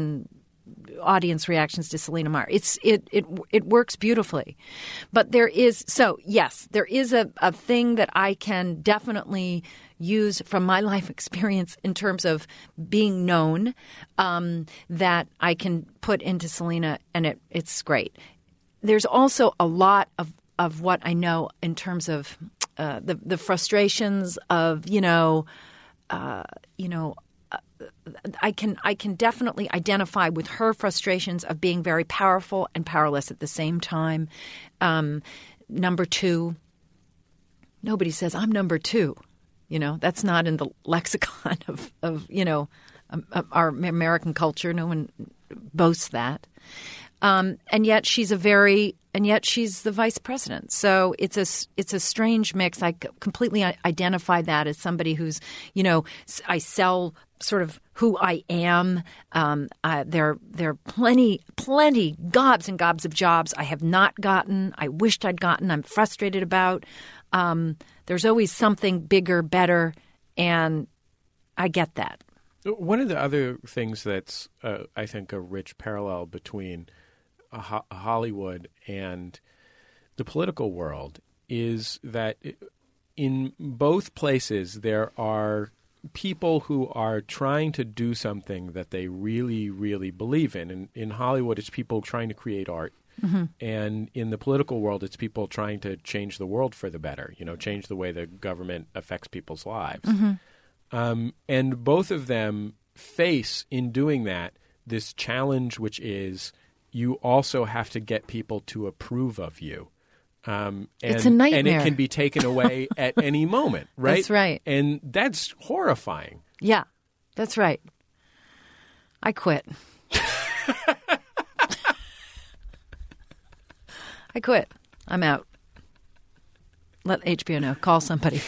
audience reactions to Selina Meyer. It works beautifully. But there is a thing that I can definitely use from my life experience in terms of being known that I can put into Selina, and it's great. There's also a lot of what I know in terms of the frustrations of I can definitely identify with her frustrations of being very powerful and powerless at the same time. Number two, nobody says I'm number two. That's not in the lexicon of our American culture. No one boasts that. And yet she's the vice president. So it's a strange mix. I completely identify that as somebody who's, I sell sort of who I am. There are plenty, gobs and gobs of jobs I have not gotten. I wished I'd gotten. I'm frustrated about. There's always something bigger, better, and I get that. One of the other things that's, I think, a rich parallel between Hollywood and the political world is that in both places there are people who are trying to do something that they really, really believe in. And in Hollywood, it's people trying to create art. Mm-hmm. And in the political world, it's people trying to change the world for the better, change the way the government affects people's lives. Mm-hmm. And both of them face, in doing that, this challenge, which is you also have to get people to approve of you. It's a nightmare. And it can be taken away at any moment, right? That's right. And that's horrifying. Yeah, that's right. I quit. I quit. I'm out. Let HBO know. Call somebody.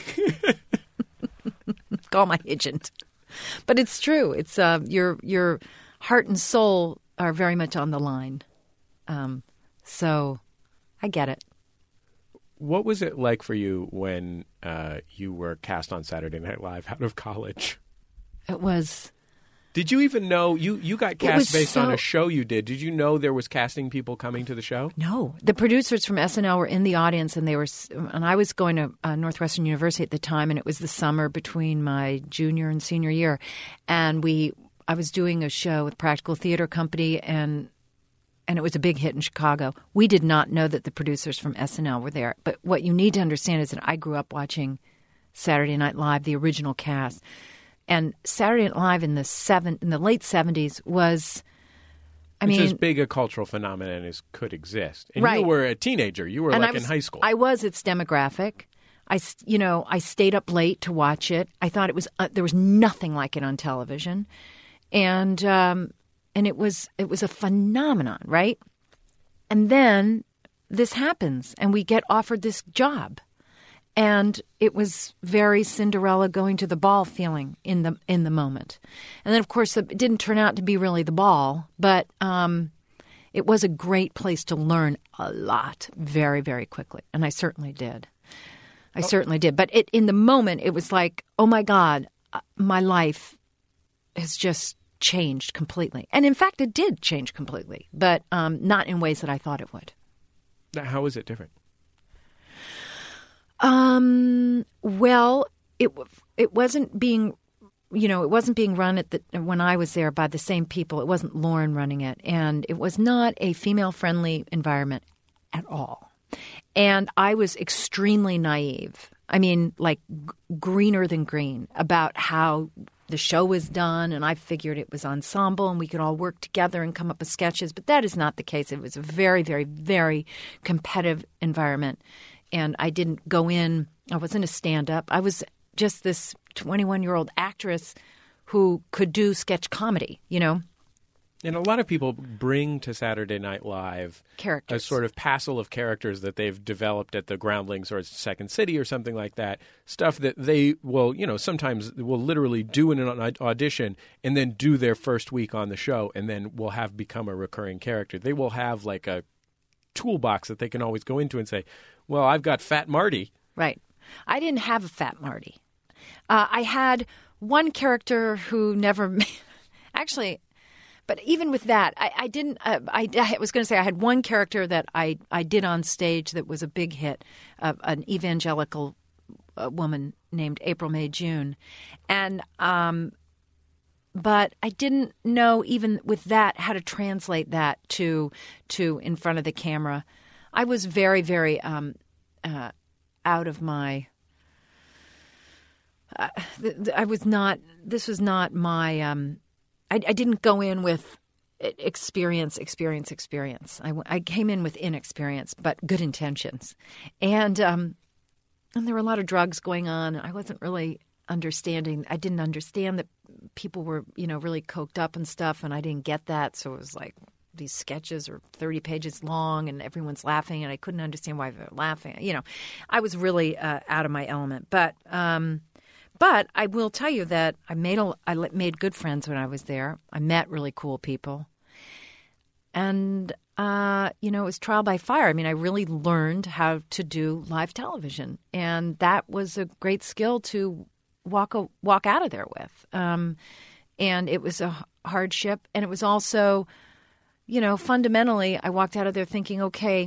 Call my agent. But it's true. It's your heart and soul are very much on the line. So I get it. What was it like for you when you were cast on Saturday Night Live out of college? It was... Did you even know you got cast based on a show you did? Did you know there was casting people coming to the show? No. The producers from SNL were in the audience, and I was going to Northwestern University at the time, and it was the summer between my junior and senior year. And I was doing a show with Practical Theater Company, and it was a big hit in Chicago. We did not know that the producers from SNL were there. But what you need to understand is that I grew up watching Saturday Night Live, the original cast. And Saturday Night Live in the late 70s was, it's as big a cultural phenomenon as could exist. And right. You were a teenager. You were in high school. I was its demographic. I stayed up late to watch it. I thought it was there was nothing like it on television, and it was a phenomenon, right? And then this happens, and we get offered this job. And it was very Cinderella going to the ball feeling in the moment. And then, of course, it didn't turn out to be really the ball, but it was a great place to learn a lot very, very quickly. And I certainly did. But in the moment, it was like, oh, my God, my life has just changed completely. And, in fact, it did change completely, but not in ways that I thought it would. How is it different? Well, it wasn't being, it wasn't being run when I was there by the same people. It wasn't Lauren running it, and it was not a female-friendly environment at all. And I was extremely naive. I mean, like greener than green about how the show was done, and I figured it was ensemble and we could all work together and come up with sketches, but that is not the case. It was a very, very, very competitive environment. And I didn't go in – I wasn't a stand-up. I was just this 21-year-old actress who could do sketch comedy, And a lot of people bring to Saturday Night Live characters. A sort of passel of characters that they've developed at the Groundlings or Second City or something like that, stuff that they will, sometimes will literally do in an audition and then do their first week on the show and then will have become a recurring character. They will have like a toolbox that they can always go into and say, well, I've got Fat Marty. Right. I didn't have a Fat Marty. I had one character who never – actually, but even with that, I didn't I was going to say I had one character that I did on stage that was a big hit, an evangelical woman named April May June. And but I didn't know even with that how to translate that to in front of the camera. I was very, very out of my I was not – this was not my I didn't go in with experience. I came in with inexperience but good intentions. And there were a lot of drugs going on. I wasn't really understanding – I didn't understand that people were, really coked up and stuff, and I didn't get that. So it was like – these sketches are 30 pages long and everyone's laughing and I couldn't understand why they're laughing. I was really out of my element. But I will tell you that I made good friends when I was there. I met really cool people. And, it was trial by fire. I mean, I really learned how to do live television. And that was a great skill to walk out of there with. And it was a hardship. And it was also... fundamentally, I walked out of there thinking, okay,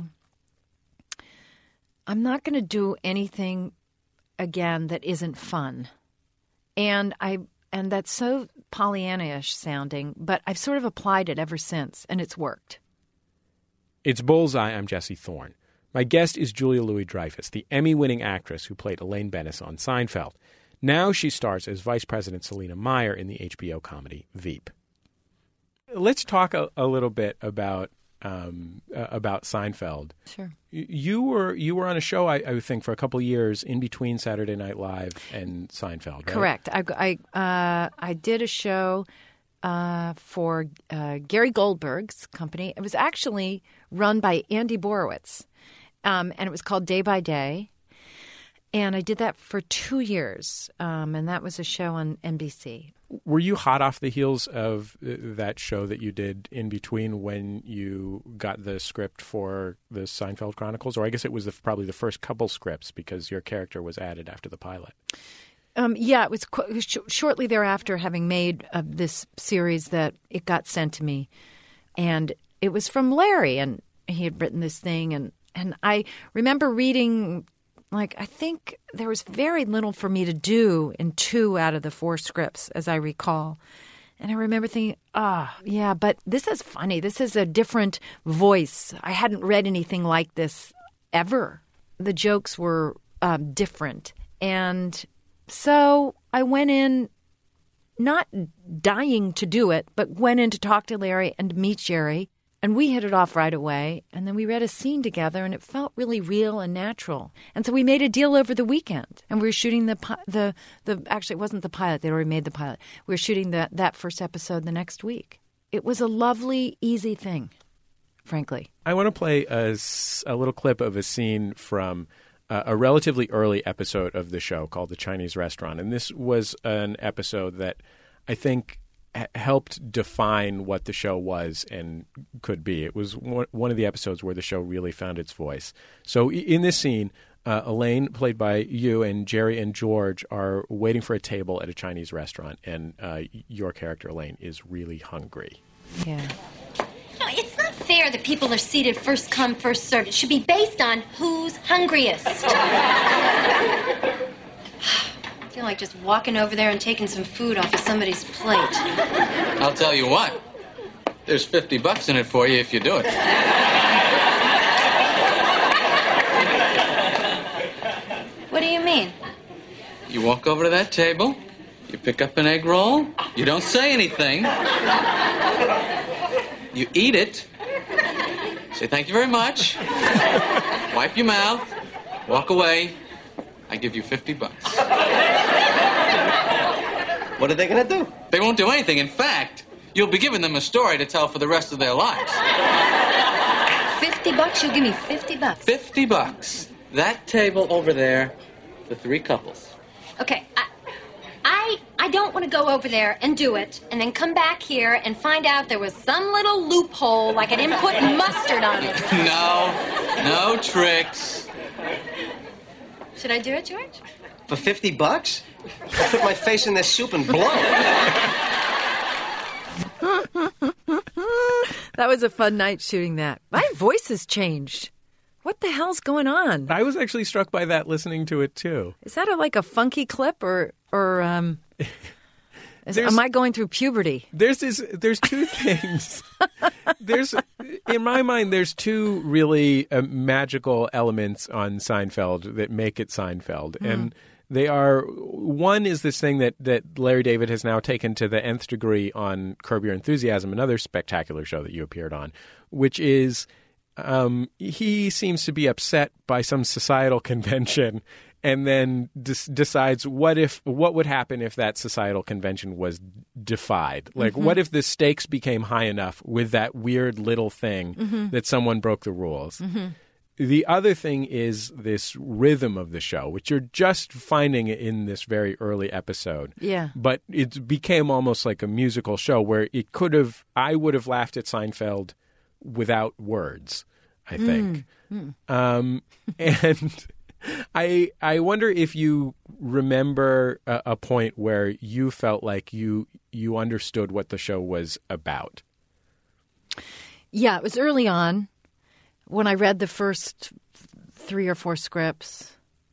I'm not going to do anything again that isn't fun. And that's so Pollyanna-ish sounding, but I've sort of applied it ever since, and it's worked. It's Bullseye. I'm Jesse Thorne. My guest is Julia Louis-Dreyfus, the Emmy-winning actress who played Elaine Benes on Seinfeld. Now she stars as Vice President Selina Meyer in the HBO comedy Veep. Let's talk a little bit about Seinfeld. Sure. You were on a show, I think, for a couple of years in between Saturday Night Live and Seinfeld, right? Correct. I did a show for Gary Goldberg's company. It was actually run by Andy Borowitz, and it was called Day by Day. And I did that for 2 years, and that was a show on NBC. Were you hot off the heels of that show that you did in between when you got the script for the Seinfeld Chronicles? Or I guess it was probably the first couple scripts because your character was added after the pilot. Yeah, it was shortly thereafter, having made this series, that it got sent to me. And it was from Larry, and he had written this thing. And I remember reading... I think there was very little for me to do in 2 out of the 4 scripts, as I recall. And I remember thinking, yeah, but this is funny. This is a different voice. I hadn't read anything like this ever. The jokes were different. And so I went in, not dying to do it, but went in to talk to Larry and meet Jerry. And we hit it off right away. And then we read a scene together, and it felt really real and natural. And so we made a deal over the weekend. And we were shooting actually, it wasn't the pilot. They'd already made the pilot. We were shooting that first episode the next week. It was a lovely, easy thing, frankly. I want to play a little clip of a scene from a relatively early episode of the show called The Chinese Restaurant. And this was an episode that I think helped define what the show was and could be. It was one of the episodes where the show really found its voice. So in this scene, Elaine, played by you, and Jerry and George are waiting for a table at a Chinese restaurant, and your character, Elaine, is really hungry. Yeah. No, it's not fair that people are seated first come, first served. It should be based on who's hungriest. I feel like just walking over there and taking some food off of somebody's plate. I'll tell you what. There's $50 in it for you if you do it. What do you mean? You walk over to that table, you pick up an egg roll, you don't say anything. You eat it, say thank you very much, wipe your mouth, walk away. I give you $50. What are they going to do? They won't do anything. In fact, you'll be giving them a story to tell for the rest of their lives. $50? You'll give me $50? $50. That table over there, the 3 couples. Okay, I don't want to go over there and do it and then come back here and find out there was some little loophole like I didn't put mustard on it. No tricks. Should I do it, George? For $50? I'll put my face in this soup and blow. That was a fun night shooting that. My voice has changed. What the hell's going on? I was actually struck by that listening to it too. Is that like a funky clip or am I going through puberty? There's 2 things. In my mind, there's 2 really magical elements on Seinfeld that make it Seinfeld. And they are, one is this thing that Larry David has now taken to the nth degree on Curb Your Enthusiasm, another spectacular show that you appeared on, which is he seems to be upset by some societal convention and then decides what would happen if that societal convention was defied. Like, what if the stakes became high enough with that weird little thing that someone broke the rules? The other thing is this rhythm of the show, which you're just finding in this very early episode. Yeah. But it became almost like a musical show where I would have laughed at Seinfeld without words, I think. And I wonder if you remember a point where you felt like you understood what the show was about. Yeah, it was early on when I read the first 3 or 4 scripts.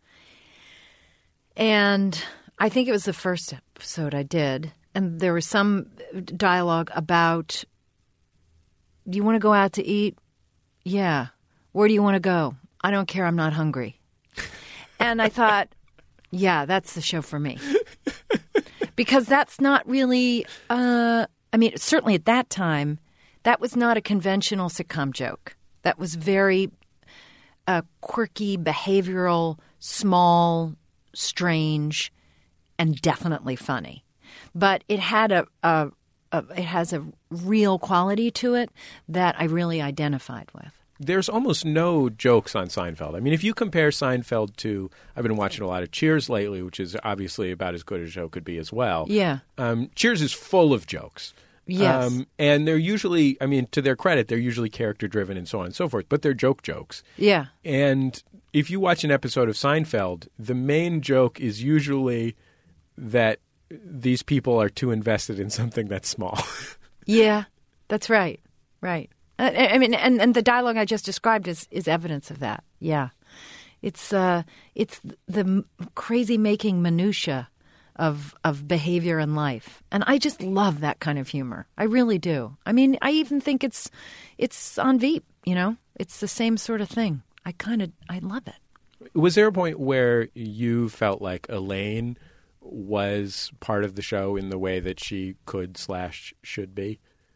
And I think it was the first episode I did. And there was some dialogue about, do you want to go out to eat? Yeah. Where do you want to go? I don't care. I'm not hungry. And I thought, yeah, that's the show for me. Because that's not really, certainly at that time, that was not a conventional sitcom joke. That was very quirky, behavioral, small, strange, and definitely funny. But it had it has a real quality to it that I really identified with. there's almost no jokes on Seinfeld. I mean, if you compare Seinfeld to, I've been watching a lot of Cheers lately, which is obviously about as good as a show could be as well. Yeah. Cheers is full of jokes. Yes. And they're usually, I mean, to their credit, they're usually character-driven and so on and so forth, but they're jokes. Yeah. And if you watch an episode of Seinfeld, the main joke is usually that these people are too invested in something that's small. Yeah, that's right. Right. I mean, and the dialogue I just described is evidence of that. Yeah. It's the crazy making minutia of behavior in life. And I just love that kind of humor. I really do. I mean, I even think it's on Veep, you know? It's the same sort of thing. I love it. Was there a point where you felt like Elaine was part of the show in the way that she could/should be?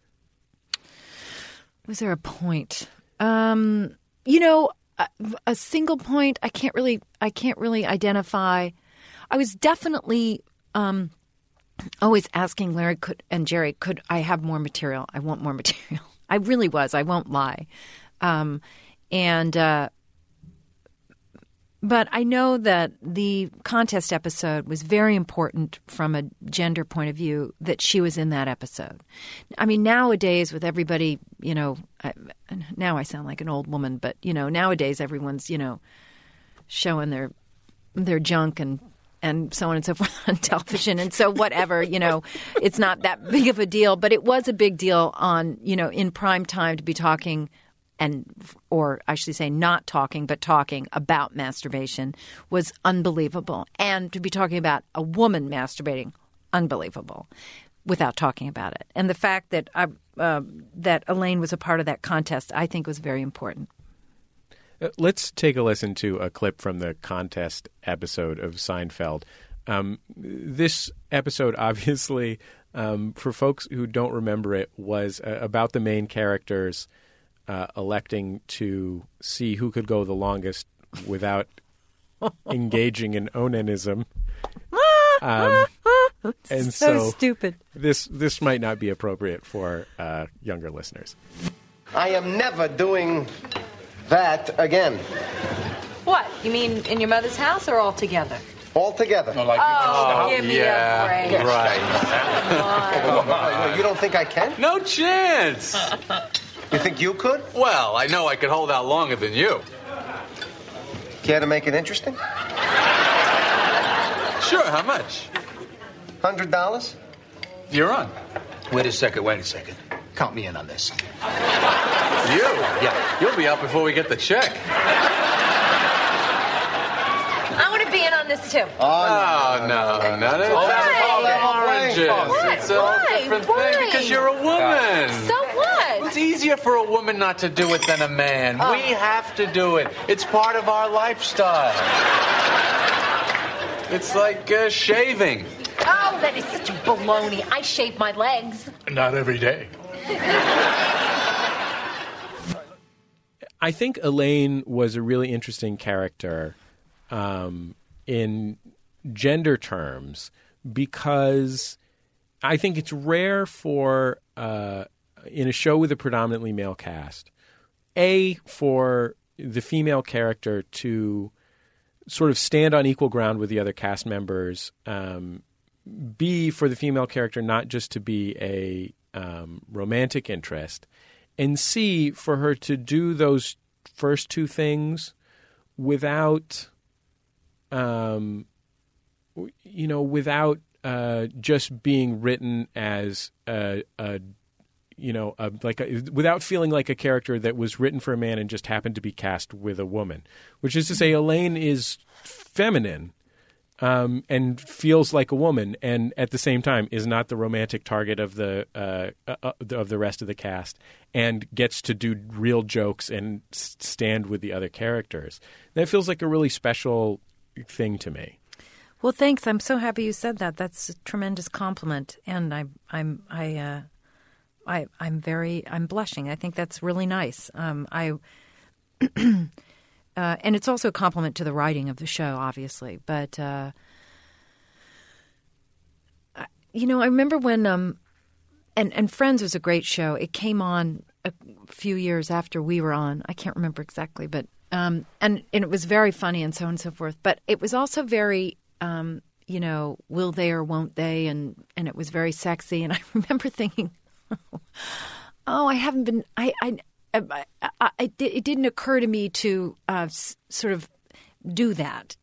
Was there a point? You know, a single point I can't really identify. I was definitely always asking Larry and Jerry, could I have more material? I want more material. I really was. I won't lie. But I know that the contest episode was very important from a gender point of view, that she was in that episode. I mean, nowadays with everybody, you know, now I sound like an old woman, but, you know, nowadays everyone's, you know, showing their junk and so on and so forth on television. And so whatever, you know, it's not that big of a deal. But it was a big deal on, you know, in prime time to be talking or I should say not talking, but talking about masturbation was unbelievable. And to be talking about a woman masturbating, unbelievable, without talking about it. And the fact that that Elaine was a part of that contest, I think was very important. Let's take a listen to a clip from the contest episode of Seinfeld. This episode, obviously, for folks who don't remember it, was about the main characters electing to see who could go the longest without engaging in onanism. And so stupid. This might not be appropriate for younger listeners. I am never doing that again. What? You mean in your mother's house or all together? All together. Give me a break. Right. You don't think I can? No chance. You think you could? Well, I know I could hold out longer than you. Care to make it interesting? Sure, how much? $100? You're on. Wait a second. Count me in on this. You? Yeah. You'll be out before we get the check. I want to be in on this too. Oh, no. It's all a different thing because you're a woman. So what? It's easier for a woman not to do it than a man. We have to do it. It's part of our lifestyle. It's like shaving. Oh, that is such baloney. I shave my legs. Not every day. I think Elaine was a really interesting character in gender terms because I think it's rare for in a show with a predominantly male cast, for the female character to sort of stand on equal ground with the other cast members, B, for the female character not just to be a romantic interest, and C, for her to do those first two things without just being written as without feeling like a character that was written for a man and just happened to be cast with a woman, which is to say Elaine is feminine and feels like a woman, and at the same time is not the romantic target of the rest of the cast, and gets to do real jokes and stand with the other characters. That feels like a really special thing to me. Well, thanks. I'm so happy you said that. That's a tremendous compliment, and I'm blushing. I think that's really nice. And it's also a compliment to the writing of the show, obviously. But I remember when and Friends was a great show. It came on a few years after we were on. I can't remember exactly, but and it was very funny and so on and so forth. But it was also very, will they or won't they? And it was very sexy. And I remember thinking, I haven't been. It didn't occur to me to sort of do that.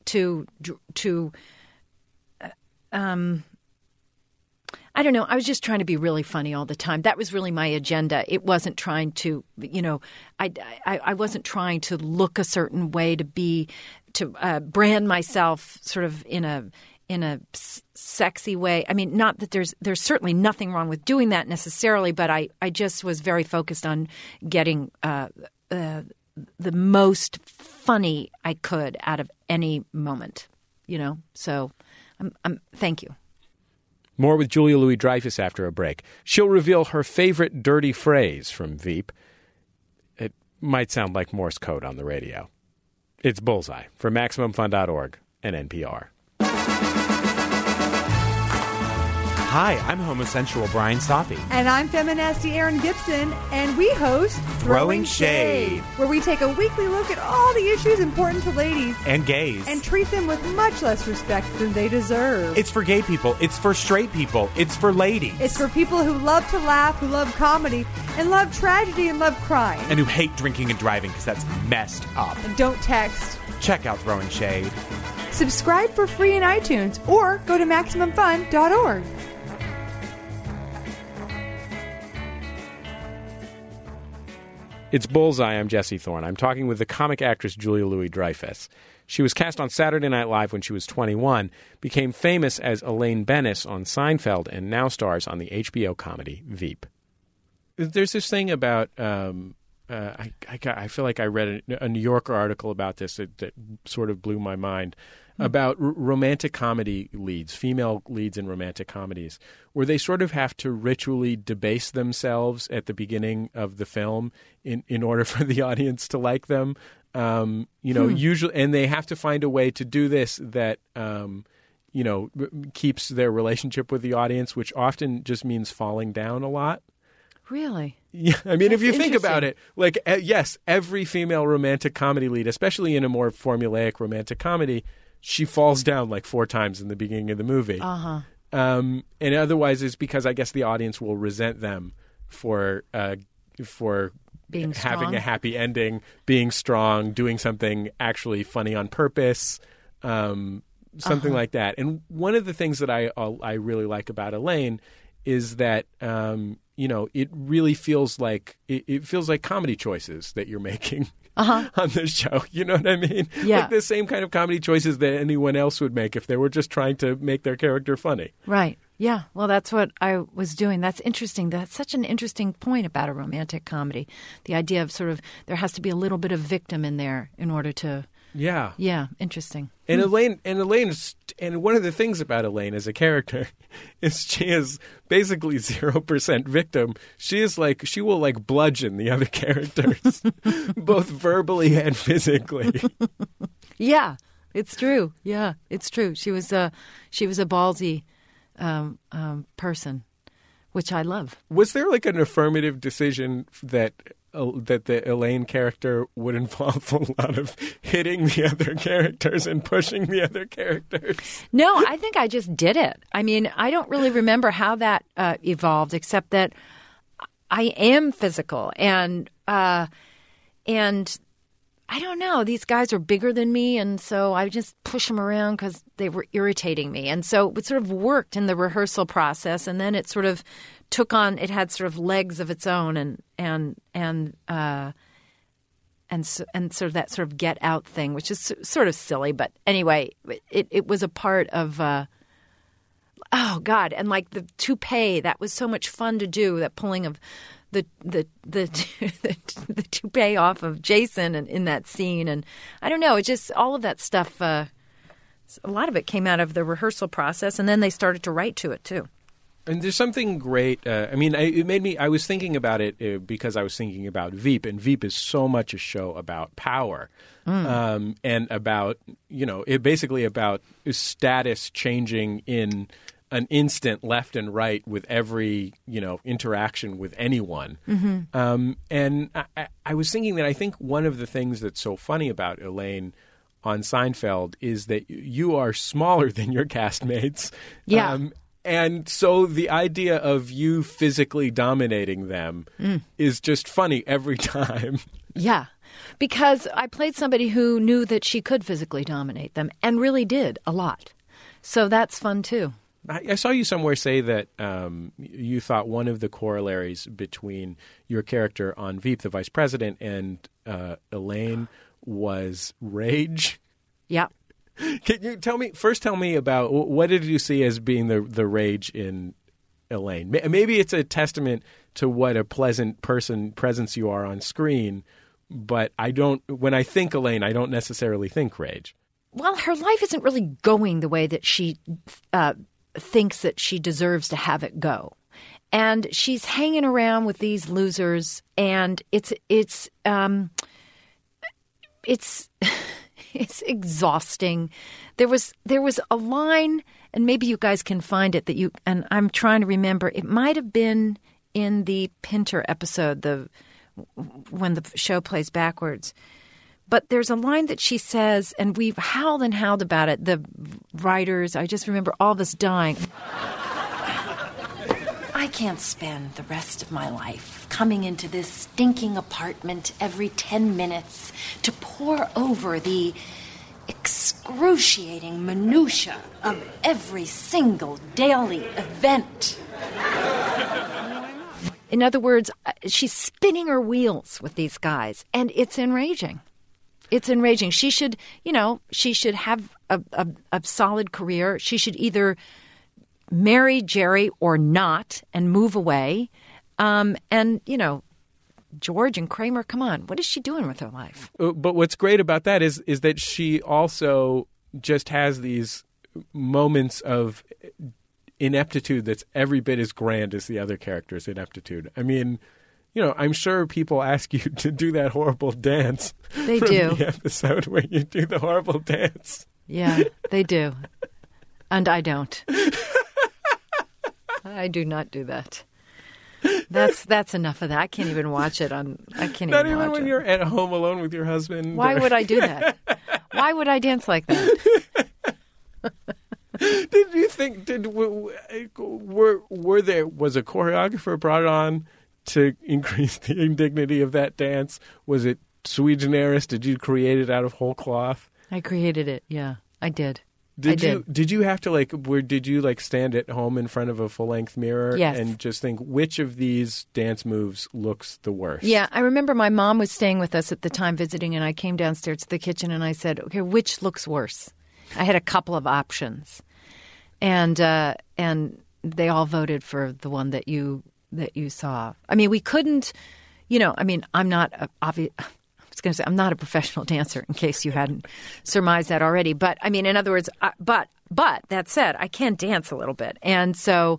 I don't know. I was just trying to be really funny all the time. That was really my agenda. It wasn't trying to, I wasn't trying to look a certain way to brand myself sort of in a sexy way. I mean, not that there's certainly nothing wrong with doing that necessarily, but I just was very focused on getting the most funny I could out of any moment, So I'm thank you. More with Julia Louis-Dreyfus after a break. She'll reveal her favorite dirty phrase from Veep. It might sound like Morse code on the radio. It's Bullseye from MaximumFun.org and NPR. Hi, I'm homosexual Brian Safi. And I'm feminasty Erin Gibson, and we host Throwing Shade, where we take a weekly look at all the issues important to ladies and gays and treat them with much less respect than they deserve. It's for gay people. It's for straight people. It's for ladies. It's for people who love to laugh, who love comedy, and love tragedy and love crime. And who hate drinking and driving because that's messed up. And don't text. Check out Throwing Shade. Subscribe for free in iTunes or go to MaximumFun.org. It's Bullseye. I'm Jesse Thorne. I'm talking with the comic actress Julia Louis-Dreyfus. She was cast on Saturday Night Live when she was 21, became famous as Elaine Bennis on Seinfeld, and now stars on the HBO comedy Veep. There's this thing about, I feel like I read a New Yorker article about this that sort of blew my mind, about romantic comedy leads, female leads in romantic comedies, where they sort of have to ritually debase themselves at the beginning of the film in order for the audience to like them. Usually, and they have to find a way to do this that, keeps their relationship with the audience, which often just means falling down a lot. Really? Yeah, I mean, if you think about it, like, yes, every female romantic comedy lead, especially in a more formulaic romantic comedy, she falls down like 4 times in the beginning of the movie. Uh-huh. And otherwise it's because I guess the audience will resent them for being having a happy ending, being strong, doing something actually funny on purpose, something like that. And one of the things that I really like about Elaine is that it really feels like it feels like comedy choices that you're making. On this show. You know what I mean? Yeah. Like the same kind of comedy choices that anyone else would make if they were just trying to make their character funny. Right. Yeah. Well, that's what I was doing. That's interesting. That's such an interesting point about a romantic comedy. The idea of sort of there has to be a little bit of victim in there in order to... Yeah. Yeah. Interesting. And Elaine, and one of the things about Elaine as a character is she is basically 0% victim. She will bludgeon the other characters, both verbally and physically. Yeah, it's true. Yeah, it's true. She was a ballsy person, which I love. Was there like an affirmative decision that the Elaine character would involve a lot of hitting the other characters and pushing the other characters? No, I think I just did it. I mean, I don't really remember how that evolved, except that I am physical, and I don't know. These guys are bigger than me, and so I just push them around because they were irritating me. And so it sort of worked in the rehearsal process, and then it sort of took on. It had sort of legs of its own, and sort of that sort of get out thing, which is sort of silly, but anyway, it was a part of. Oh God! And like the toupee, that was so much fun to do. That pulling of the toupee off of Jason and in that scene, and I don't know. It just all of that stuff. A lot of it came out of the rehearsal process, and then they started to write to it too. And there's something great. It made me. I was thinking about it because I was thinking about Veep, and Veep is so much a show about power, and about it basically about status changing in an instant left and right with every, interaction with anyone. Mm-hmm. And I was thinking that I think one of the things that's so funny about Elaine on Seinfeld is that you are smaller than your castmates. Yeah. And so the idea of you physically dominating them is just funny every time. Yeah, because I played somebody who knew that she could physically dominate them and really did a lot. So that's fun, too. I saw you somewhere say that you thought one of the corollaries between your character on Veep, the vice president, and Elaine was rage. Yeah. Can you tell me about what did you see as being the rage in Elaine? Maybe it's a testament to what a pleasant presence you are on screen, but when I think Elaine, I don't necessarily think rage. Well, her life isn't really going the way that she thinks that she deserves to have it go. And she's hanging around with these losers, and it's exhausting. There was a line, and maybe you guys can find it and I'm trying to remember. It might have been in the Pinter episode, when the show plays backwards. But there's a line that she says, and we've howled and howled about it. The writers, I just remember all of us dying. I can't spend the rest of my life coming into this stinking apartment every 10 minutes to pore over the excruciating minutia of every single daily event. In other words, she's spinning her wheels with these guys, and it's enraging. It's enraging. She should have a solid career. She should either marry Jerry or not and move away. George and Kramer, come on. What is she doing with her life? But what's great about that is that she also just has these moments of ineptitude that's every bit as grand as the other character's ineptitude. I mean, I'm sure people ask you to do that horrible dance. They do. The episode where you do the horrible dance. Yeah, they do. And I don't. I do not do that. That's enough of that. I can't even watch it Not even when you're at home alone with your husband. Why would I do that? Why would I dance like that? Did you think was a choreographer brought on to increase the indignity of that dance? Was it sui generis? Did you create it out of whole cloth? I created it. Yeah, I did. Did you have to did you stand at home in front of a full-length mirror and just think which of these dance moves looks the worst? Yeah, I remember my mom was staying with us at the time visiting, and I came downstairs to the kitchen and I said, okay, which looks worse? I had a couple of options. And they all voted for the one that you saw. I mean, we couldn't, I'm not I'm not a professional dancer, in case you hadn't surmised that already. But I mean, in other words, but that said, I can dance a little bit, and so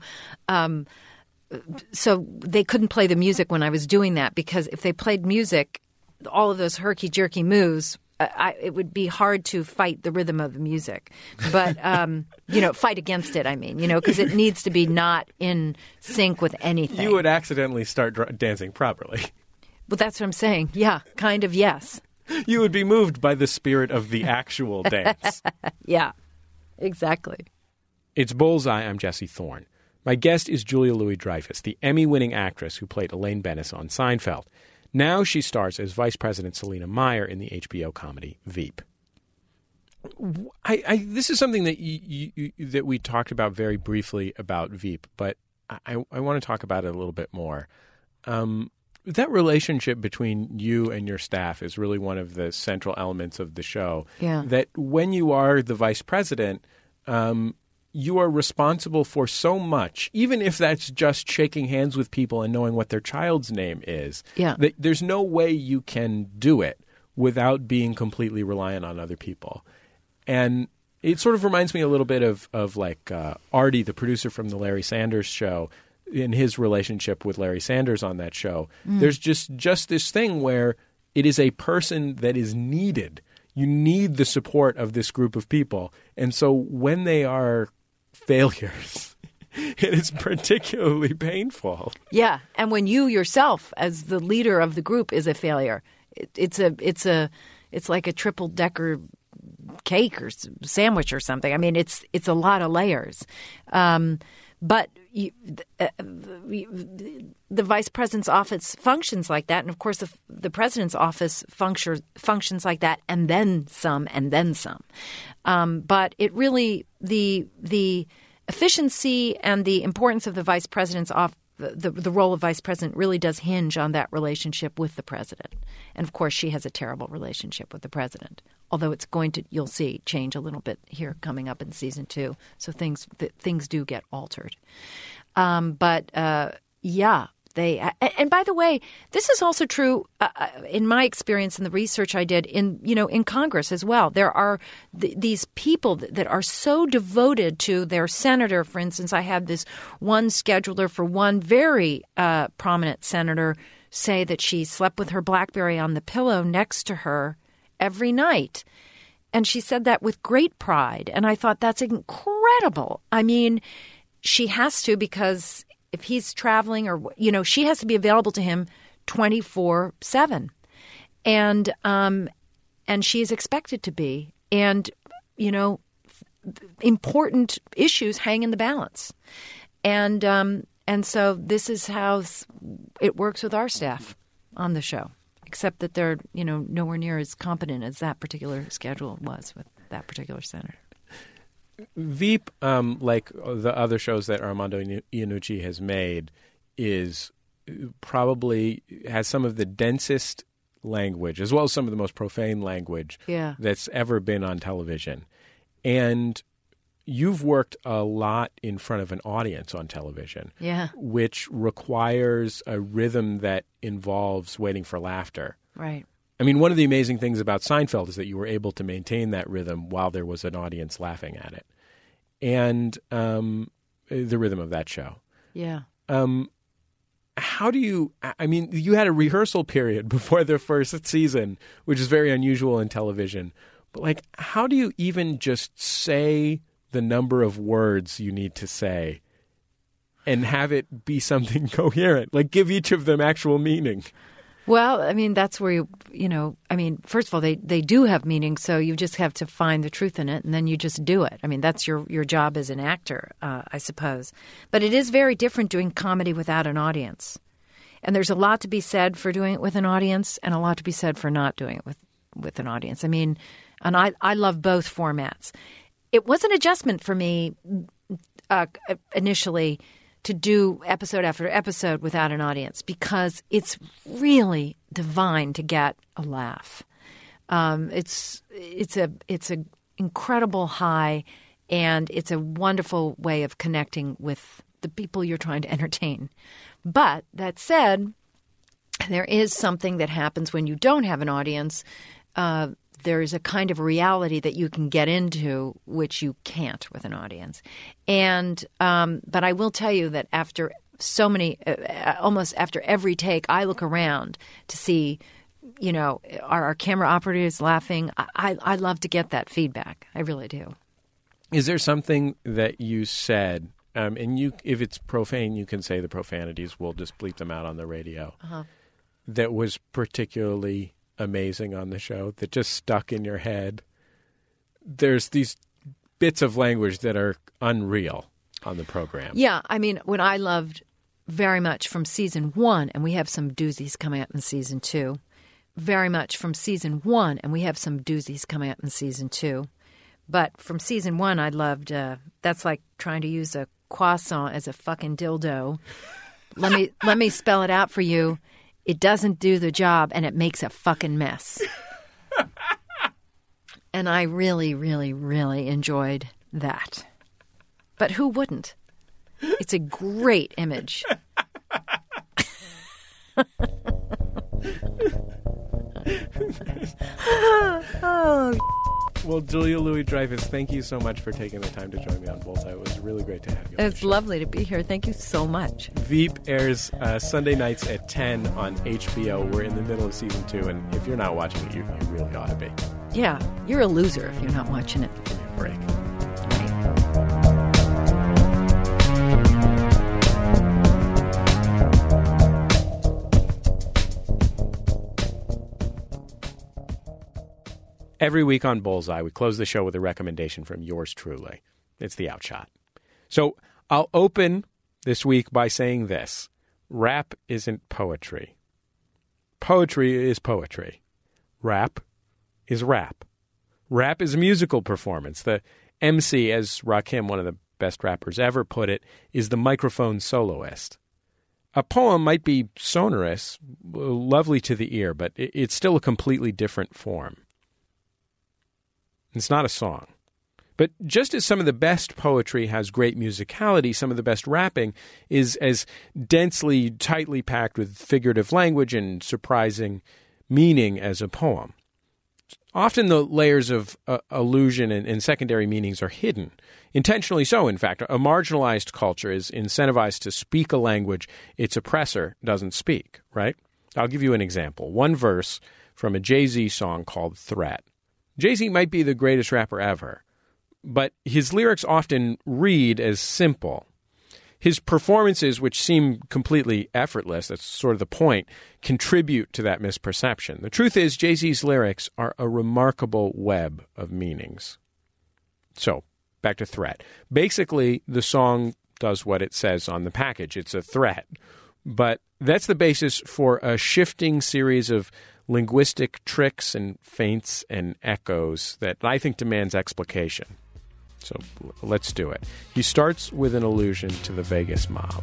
they couldn't play the music when I was doing that, because if they played music, all of those herky jerky moves, it would be hard to fight the rhythm of the music. But fight against it. I mean, because it needs to be not in sync with anything. You would accidentally start dancing properly. Well, that's what I'm saying. Yeah, kind of, yes. You would be moved by the spirit of the actual dance. Yeah, exactly. It's Bullseye. I'm Jesse Thorne. My guest is Julia Louis-Dreyfus, the Emmy-winning actress who played Elaine Benes on Seinfeld. Now she stars as Vice President Selina Meyer in the HBO comedy Veep. This is something that that we talked about very briefly about Veep, but I want to talk about it a little bit more. That relationship between you and your staff is really one of the central elements of the show. Yeah. That when you are the vice president, you are responsible for so much, even if that's just shaking hands with people and knowing what their child's name is. Yeah. That there's no way you can do it without being completely reliant on other people. And it sort of reminds me a little bit of Artie, the producer from the Larry Sanders Show, in his relationship with Larry Sanders on that show. There's just this thing where it is a person that is needed. You need the support of this group of people. And so when they are failures, It is particularly painful. Yeah, and when you yourself, as the leader of the group, is a failure, it's like a triple-decker cake or sandwich or something. I mean, it's a lot of layers. But the vice president's office functions like that, and of course the president's office functions like that, and then some, and then some. But it really the efficiency and the importance of the vice president's office. The role of vice president really does hinge on that relationship with the president. And, of course, she has a terrible relationship with the president, although it's going to, you'll see, change a little bit here coming up in season 2. So things do get altered. And by the way, this is also true in my experience in the research I did in Congress as well. There are these people that are so devoted to their senator. For instance, I had this one scheduler for one very prominent senator say that she slept with her BlackBerry on the pillow next to her every night. And she said that with great pride. And I thought, that's incredible. I mean, she has to, because if he's traveling or, she has to be available to him 24/7. And she is expected to be. And, important issues hang in the balance. And so this is how it works with our staff on the show, except that they're, nowhere near as competent as that particular schedule was with that particular senator. Veep, like the other shows that Armando Iannucci has made, is probably has some of the densest language, as well as some of the most profane language that's ever been on television. And you've worked a lot in front of an audience on television, which requires a rhythm that involves waiting for laughter. Right. I mean, one of the amazing things about Seinfeld is that you were able to maintain that rhythm while there was an audience laughing at it. And the rhythm of that show. Yeah. How do you – I mean, you had a rehearsal period before the first season, which is very unusual in television. But, how do you even just say the number of words you need to say and have it be something coherent? Give each of them actual meaning. Well, I mean, that's where first of all, they do have meaning, so you just have to find the truth in it, and then you just do it. I mean, that's your job as an actor, I suppose. But it is very different doing comedy without an audience. And there's a lot to be said for doing it with an audience and a lot to be said for not doing it with an audience. I mean, and I love both formats. It was an adjustment for me initially to do episode after episode without an audience, because it's really divine to get a laugh. It's a incredible high, and it's a wonderful way of connecting with the people you're trying to entertain. But that said, there is something that happens when you don't have an audience. There is a kind of reality that you can get into which you can't with an audience. And but I will tell you that after so many, almost after every take, I look around to see, are our camera operators laughing? I love to get that feedback. I really do. Is there something that you said, and if it's profane, you can say the profanities. We'll just bleep them out on the radio. That was particularly amazing on the show, that just stuck in your head? There's these bits of language that are unreal on the program. Yeah, I mean, what I loved very much from season 1, and we have some doozies coming up in season 2, very much from season 1, and we have some doozies coming up in season 2. But from season 1, I loved, that's like trying to use a croissant as a fucking dildo. Let me spell it out for you. It doesn't do the job, and it makes a fucking mess. And I really, really, really enjoyed that. But who wouldn't? It's a great image. Oh. Well, Julia Louis-Dreyfus, thank you so much for taking the time to join me on Bullseye. It was really great to have you. It's lovely to be here. Thank you so much. Veep airs Sunday nights at 10 on HBO. We're in the middle of season 2, and if you're not watching it, you really ought to be. Yeah, you're a loser if you're not watching it. Give me a break. Right. Every week on Bullseye, we close the show with a recommendation from yours truly. It's the Outshot. So I'll open this week by saying this. Rap isn't poetry. Poetry is poetry. Rap is rap. Rap is a musical performance. The MC, as Rakim, one of the best rappers ever, put it, is the microphone soloist. A poem might be sonorous, lovely to the ear, but it's still a completely different form. It's not a song. But just as some of the best poetry has great musicality, some of the best rapping is as densely, tightly packed with figurative language and surprising meaning as a poem. Often the layers of allusion and secondary meanings are hidden. Intentionally so, in fact. A marginalized culture is incentivized to speak a language its oppressor doesn't speak, right? I'll give you an example. One verse from a Jay-Z song called Threat. Jay-Z might be the greatest rapper ever, but his lyrics often read as simple. His performances, which seem completely effortless, that's sort of the point, contribute to that misperception. The truth is, Jay-Z's lyrics are a remarkable web of meanings. So, back to Threat. Basically, the song does what it says on the package. It's a threat. But that's the basis for a shifting series of linguistic tricks and feints and echoes that I think demands explication. So let's do it. He starts with an allusion to the Vegas mob.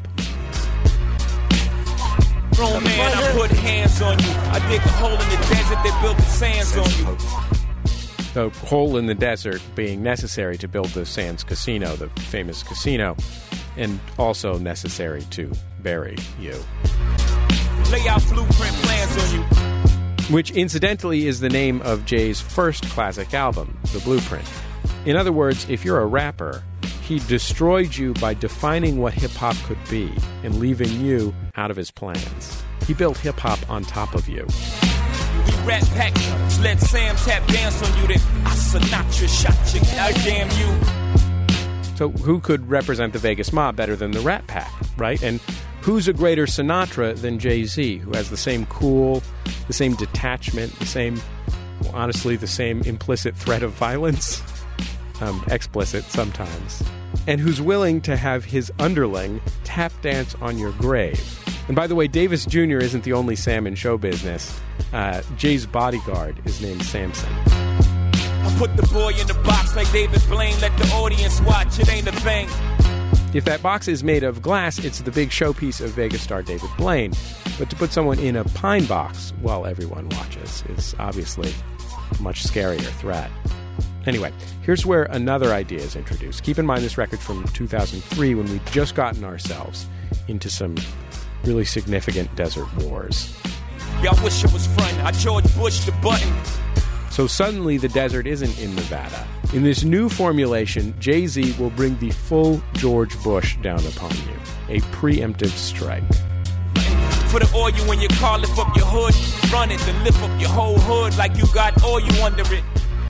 Grown man, I put hands on you. I dig a hole in the desert, they built the sands on you. The hole in the desert being necessary to build the Sands Casino, the famous casino, and also necessary to bury you. Lay out blueprint plans on you. Which, incidentally, is the name of Jay's first classic album, The Blueprint. In other words, if you're a rapper, he destroyed you by defining what hip-hop could be and leaving you out of his plans. He built hip-hop on top of you. We rat pack, let Sam tap dance on you, then I Sinatra shot you, I damn you. So who could represent the Vegas mob better than the Rat Pack, right? And who's a greater Sinatra than Jay-Z, who has the same cool, the same detachment, the same, honestly, the same implicit threat of violence? Explicit sometimes. And who's willing to have his underling tap dance on your grave. And by the way, Davis Jr. isn't the only Sam in show business. Jay's bodyguard is named Samson. I put the boy in the box like David Blaine, let the audience watch, it ain't a thing. If that box is made of glass, it's the big showpiece of Vegas star David Blaine. But to put someone in a pine box while everyone watches is obviously a much scarier threat. Anyway, here's where another idea is introduced. Keep in mind this record's from 2003 when we'd just gotten ourselves into some really significant desert wars. Y'all wish it was front. I George Bush the button. So suddenly the desert isn't in Nevada. In this new formulation, Jay-Z will bring the full George Bush down upon you. A preemptive strike. For the oil when your car lift up your hood, run it, then lift up your whole hood like you got oil under it.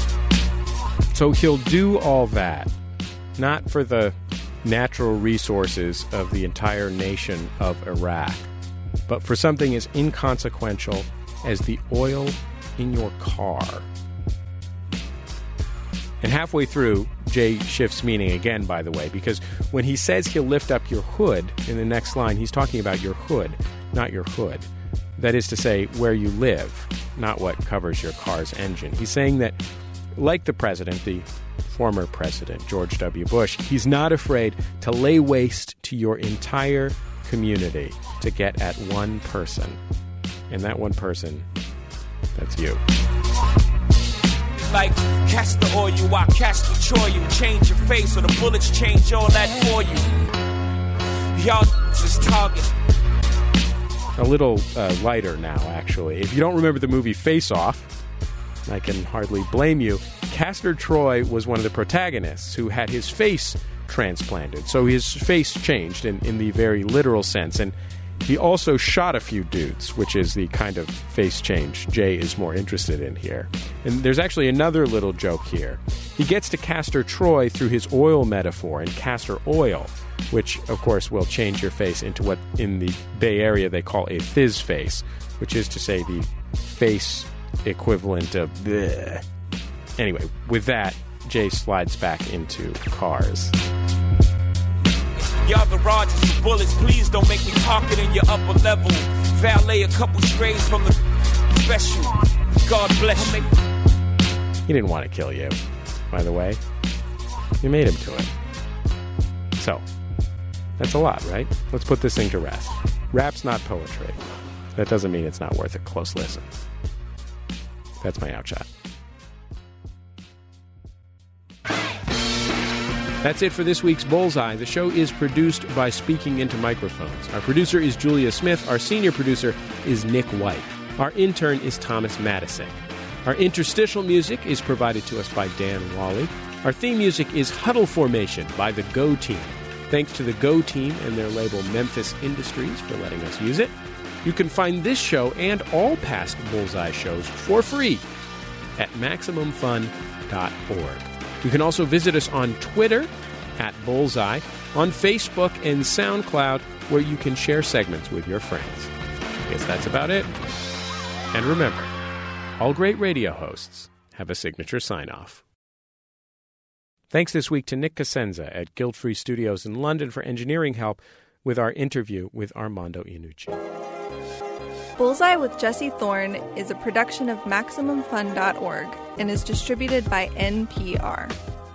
So he'll do all that, not for the natural resources of the entire nation of Iraq, but for something as inconsequential as the oil in your car. And halfway through, Jay shifts meaning again, by the way, because when he says he'll lift up your hood in the next line, he's talking about your hood, not your hood. That is to say, where you live, not what covers your car's engine. He's saying that, like the president, the former president, George W. Bush, he's not afraid to lay waste to your entire community to get at one person. And that one person, that's you. Like cast the oil, I cast the choil. You change your face or the bullets change all that for you. Y'all just target. A little lighter now, actually. If you don't remember the movie Face Off, I can hardly blame you. Castor Troy was one of the protagonists who had his face transplanted. So his face changed in the very literal sense. And he also shot a few dudes, which is the kind of face change Jay is more interested in here. And there's actually another little joke here. He gets to Castor Troy through his oil metaphor and castor oil, which, of course, will change your face into what in the Bay Area they call a fizz face, which is to say the face equivalent of bleh. Anyway, with that, Jay slides back into Cars. Y'all the Rogers for bullets. Please don't make me park it in your upper level. Valet a couple strays from the special. God bless you. He didn't want to kill you, by the way. You made him do it. So, that's a lot, right? Let's put this thing to rest. Rap's not poetry. That doesn't mean it's not worth a close listen. That's my outshot. That's it for this week's Bullseye. The show is produced by Speaking Into Microphones. Our producer is Julia Smith. Our senior producer is Nick White. Our intern is Thomas Madison. Our interstitial music is provided to us by Dan Wally. Our theme music is Huddle Formation by the Go Team. Thanks to the Go Team and their label Memphis Industries for letting us use it. You can find this show and all past Bullseye shows for free at MaximumFun.org. You can also visit us on Twitter at Bullseye, on Facebook and SoundCloud, where you can share segments with your friends. I guess that's about it. And remember, all great radio hosts have a signature sign-off. Thanks this week to Nick Cosenza at Guild Free Studios in London for engineering help with our interview with Armando Iannucci. Bullseye with Jesse Thorne is a production of MaximumFun.org and is distributed by NPR.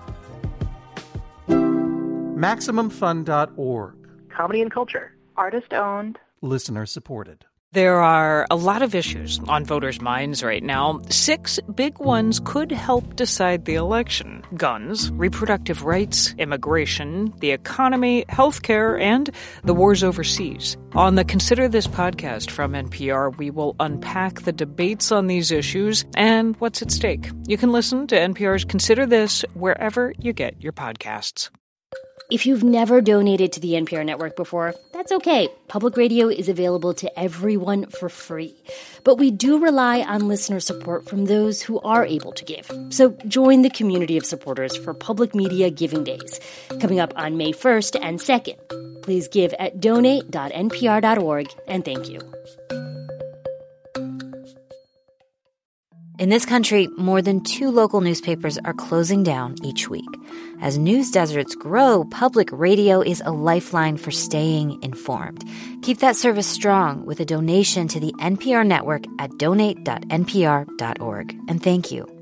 MaximumFun.org. Comedy and culture. Artist-owned. Listener-supported. There are a lot of issues on voters' minds right now. 6 big ones could help decide the election: guns, reproductive rights, immigration, the economy, healthcare, and the wars overseas. On the Consider This podcast from NPR, we will unpack the debates on these issues and what's at stake. You can listen to NPR's Consider This wherever you get your podcasts. If you've never donated to the NPR network before, that's okay. Public radio is available to everyone for free. But we do rely on listener support from those who are able to give. So join the community of supporters for Public Media Giving Days, coming up on May 1st and 2nd. Please give at donate.npr.org, and thank you. In this country, more than 2 local newspapers are closing down each week. As news deserts grow, public radio is a lifeline for staying informed. Keep that service strong with a donation to the NPR network at donate.npr.org. And thank you.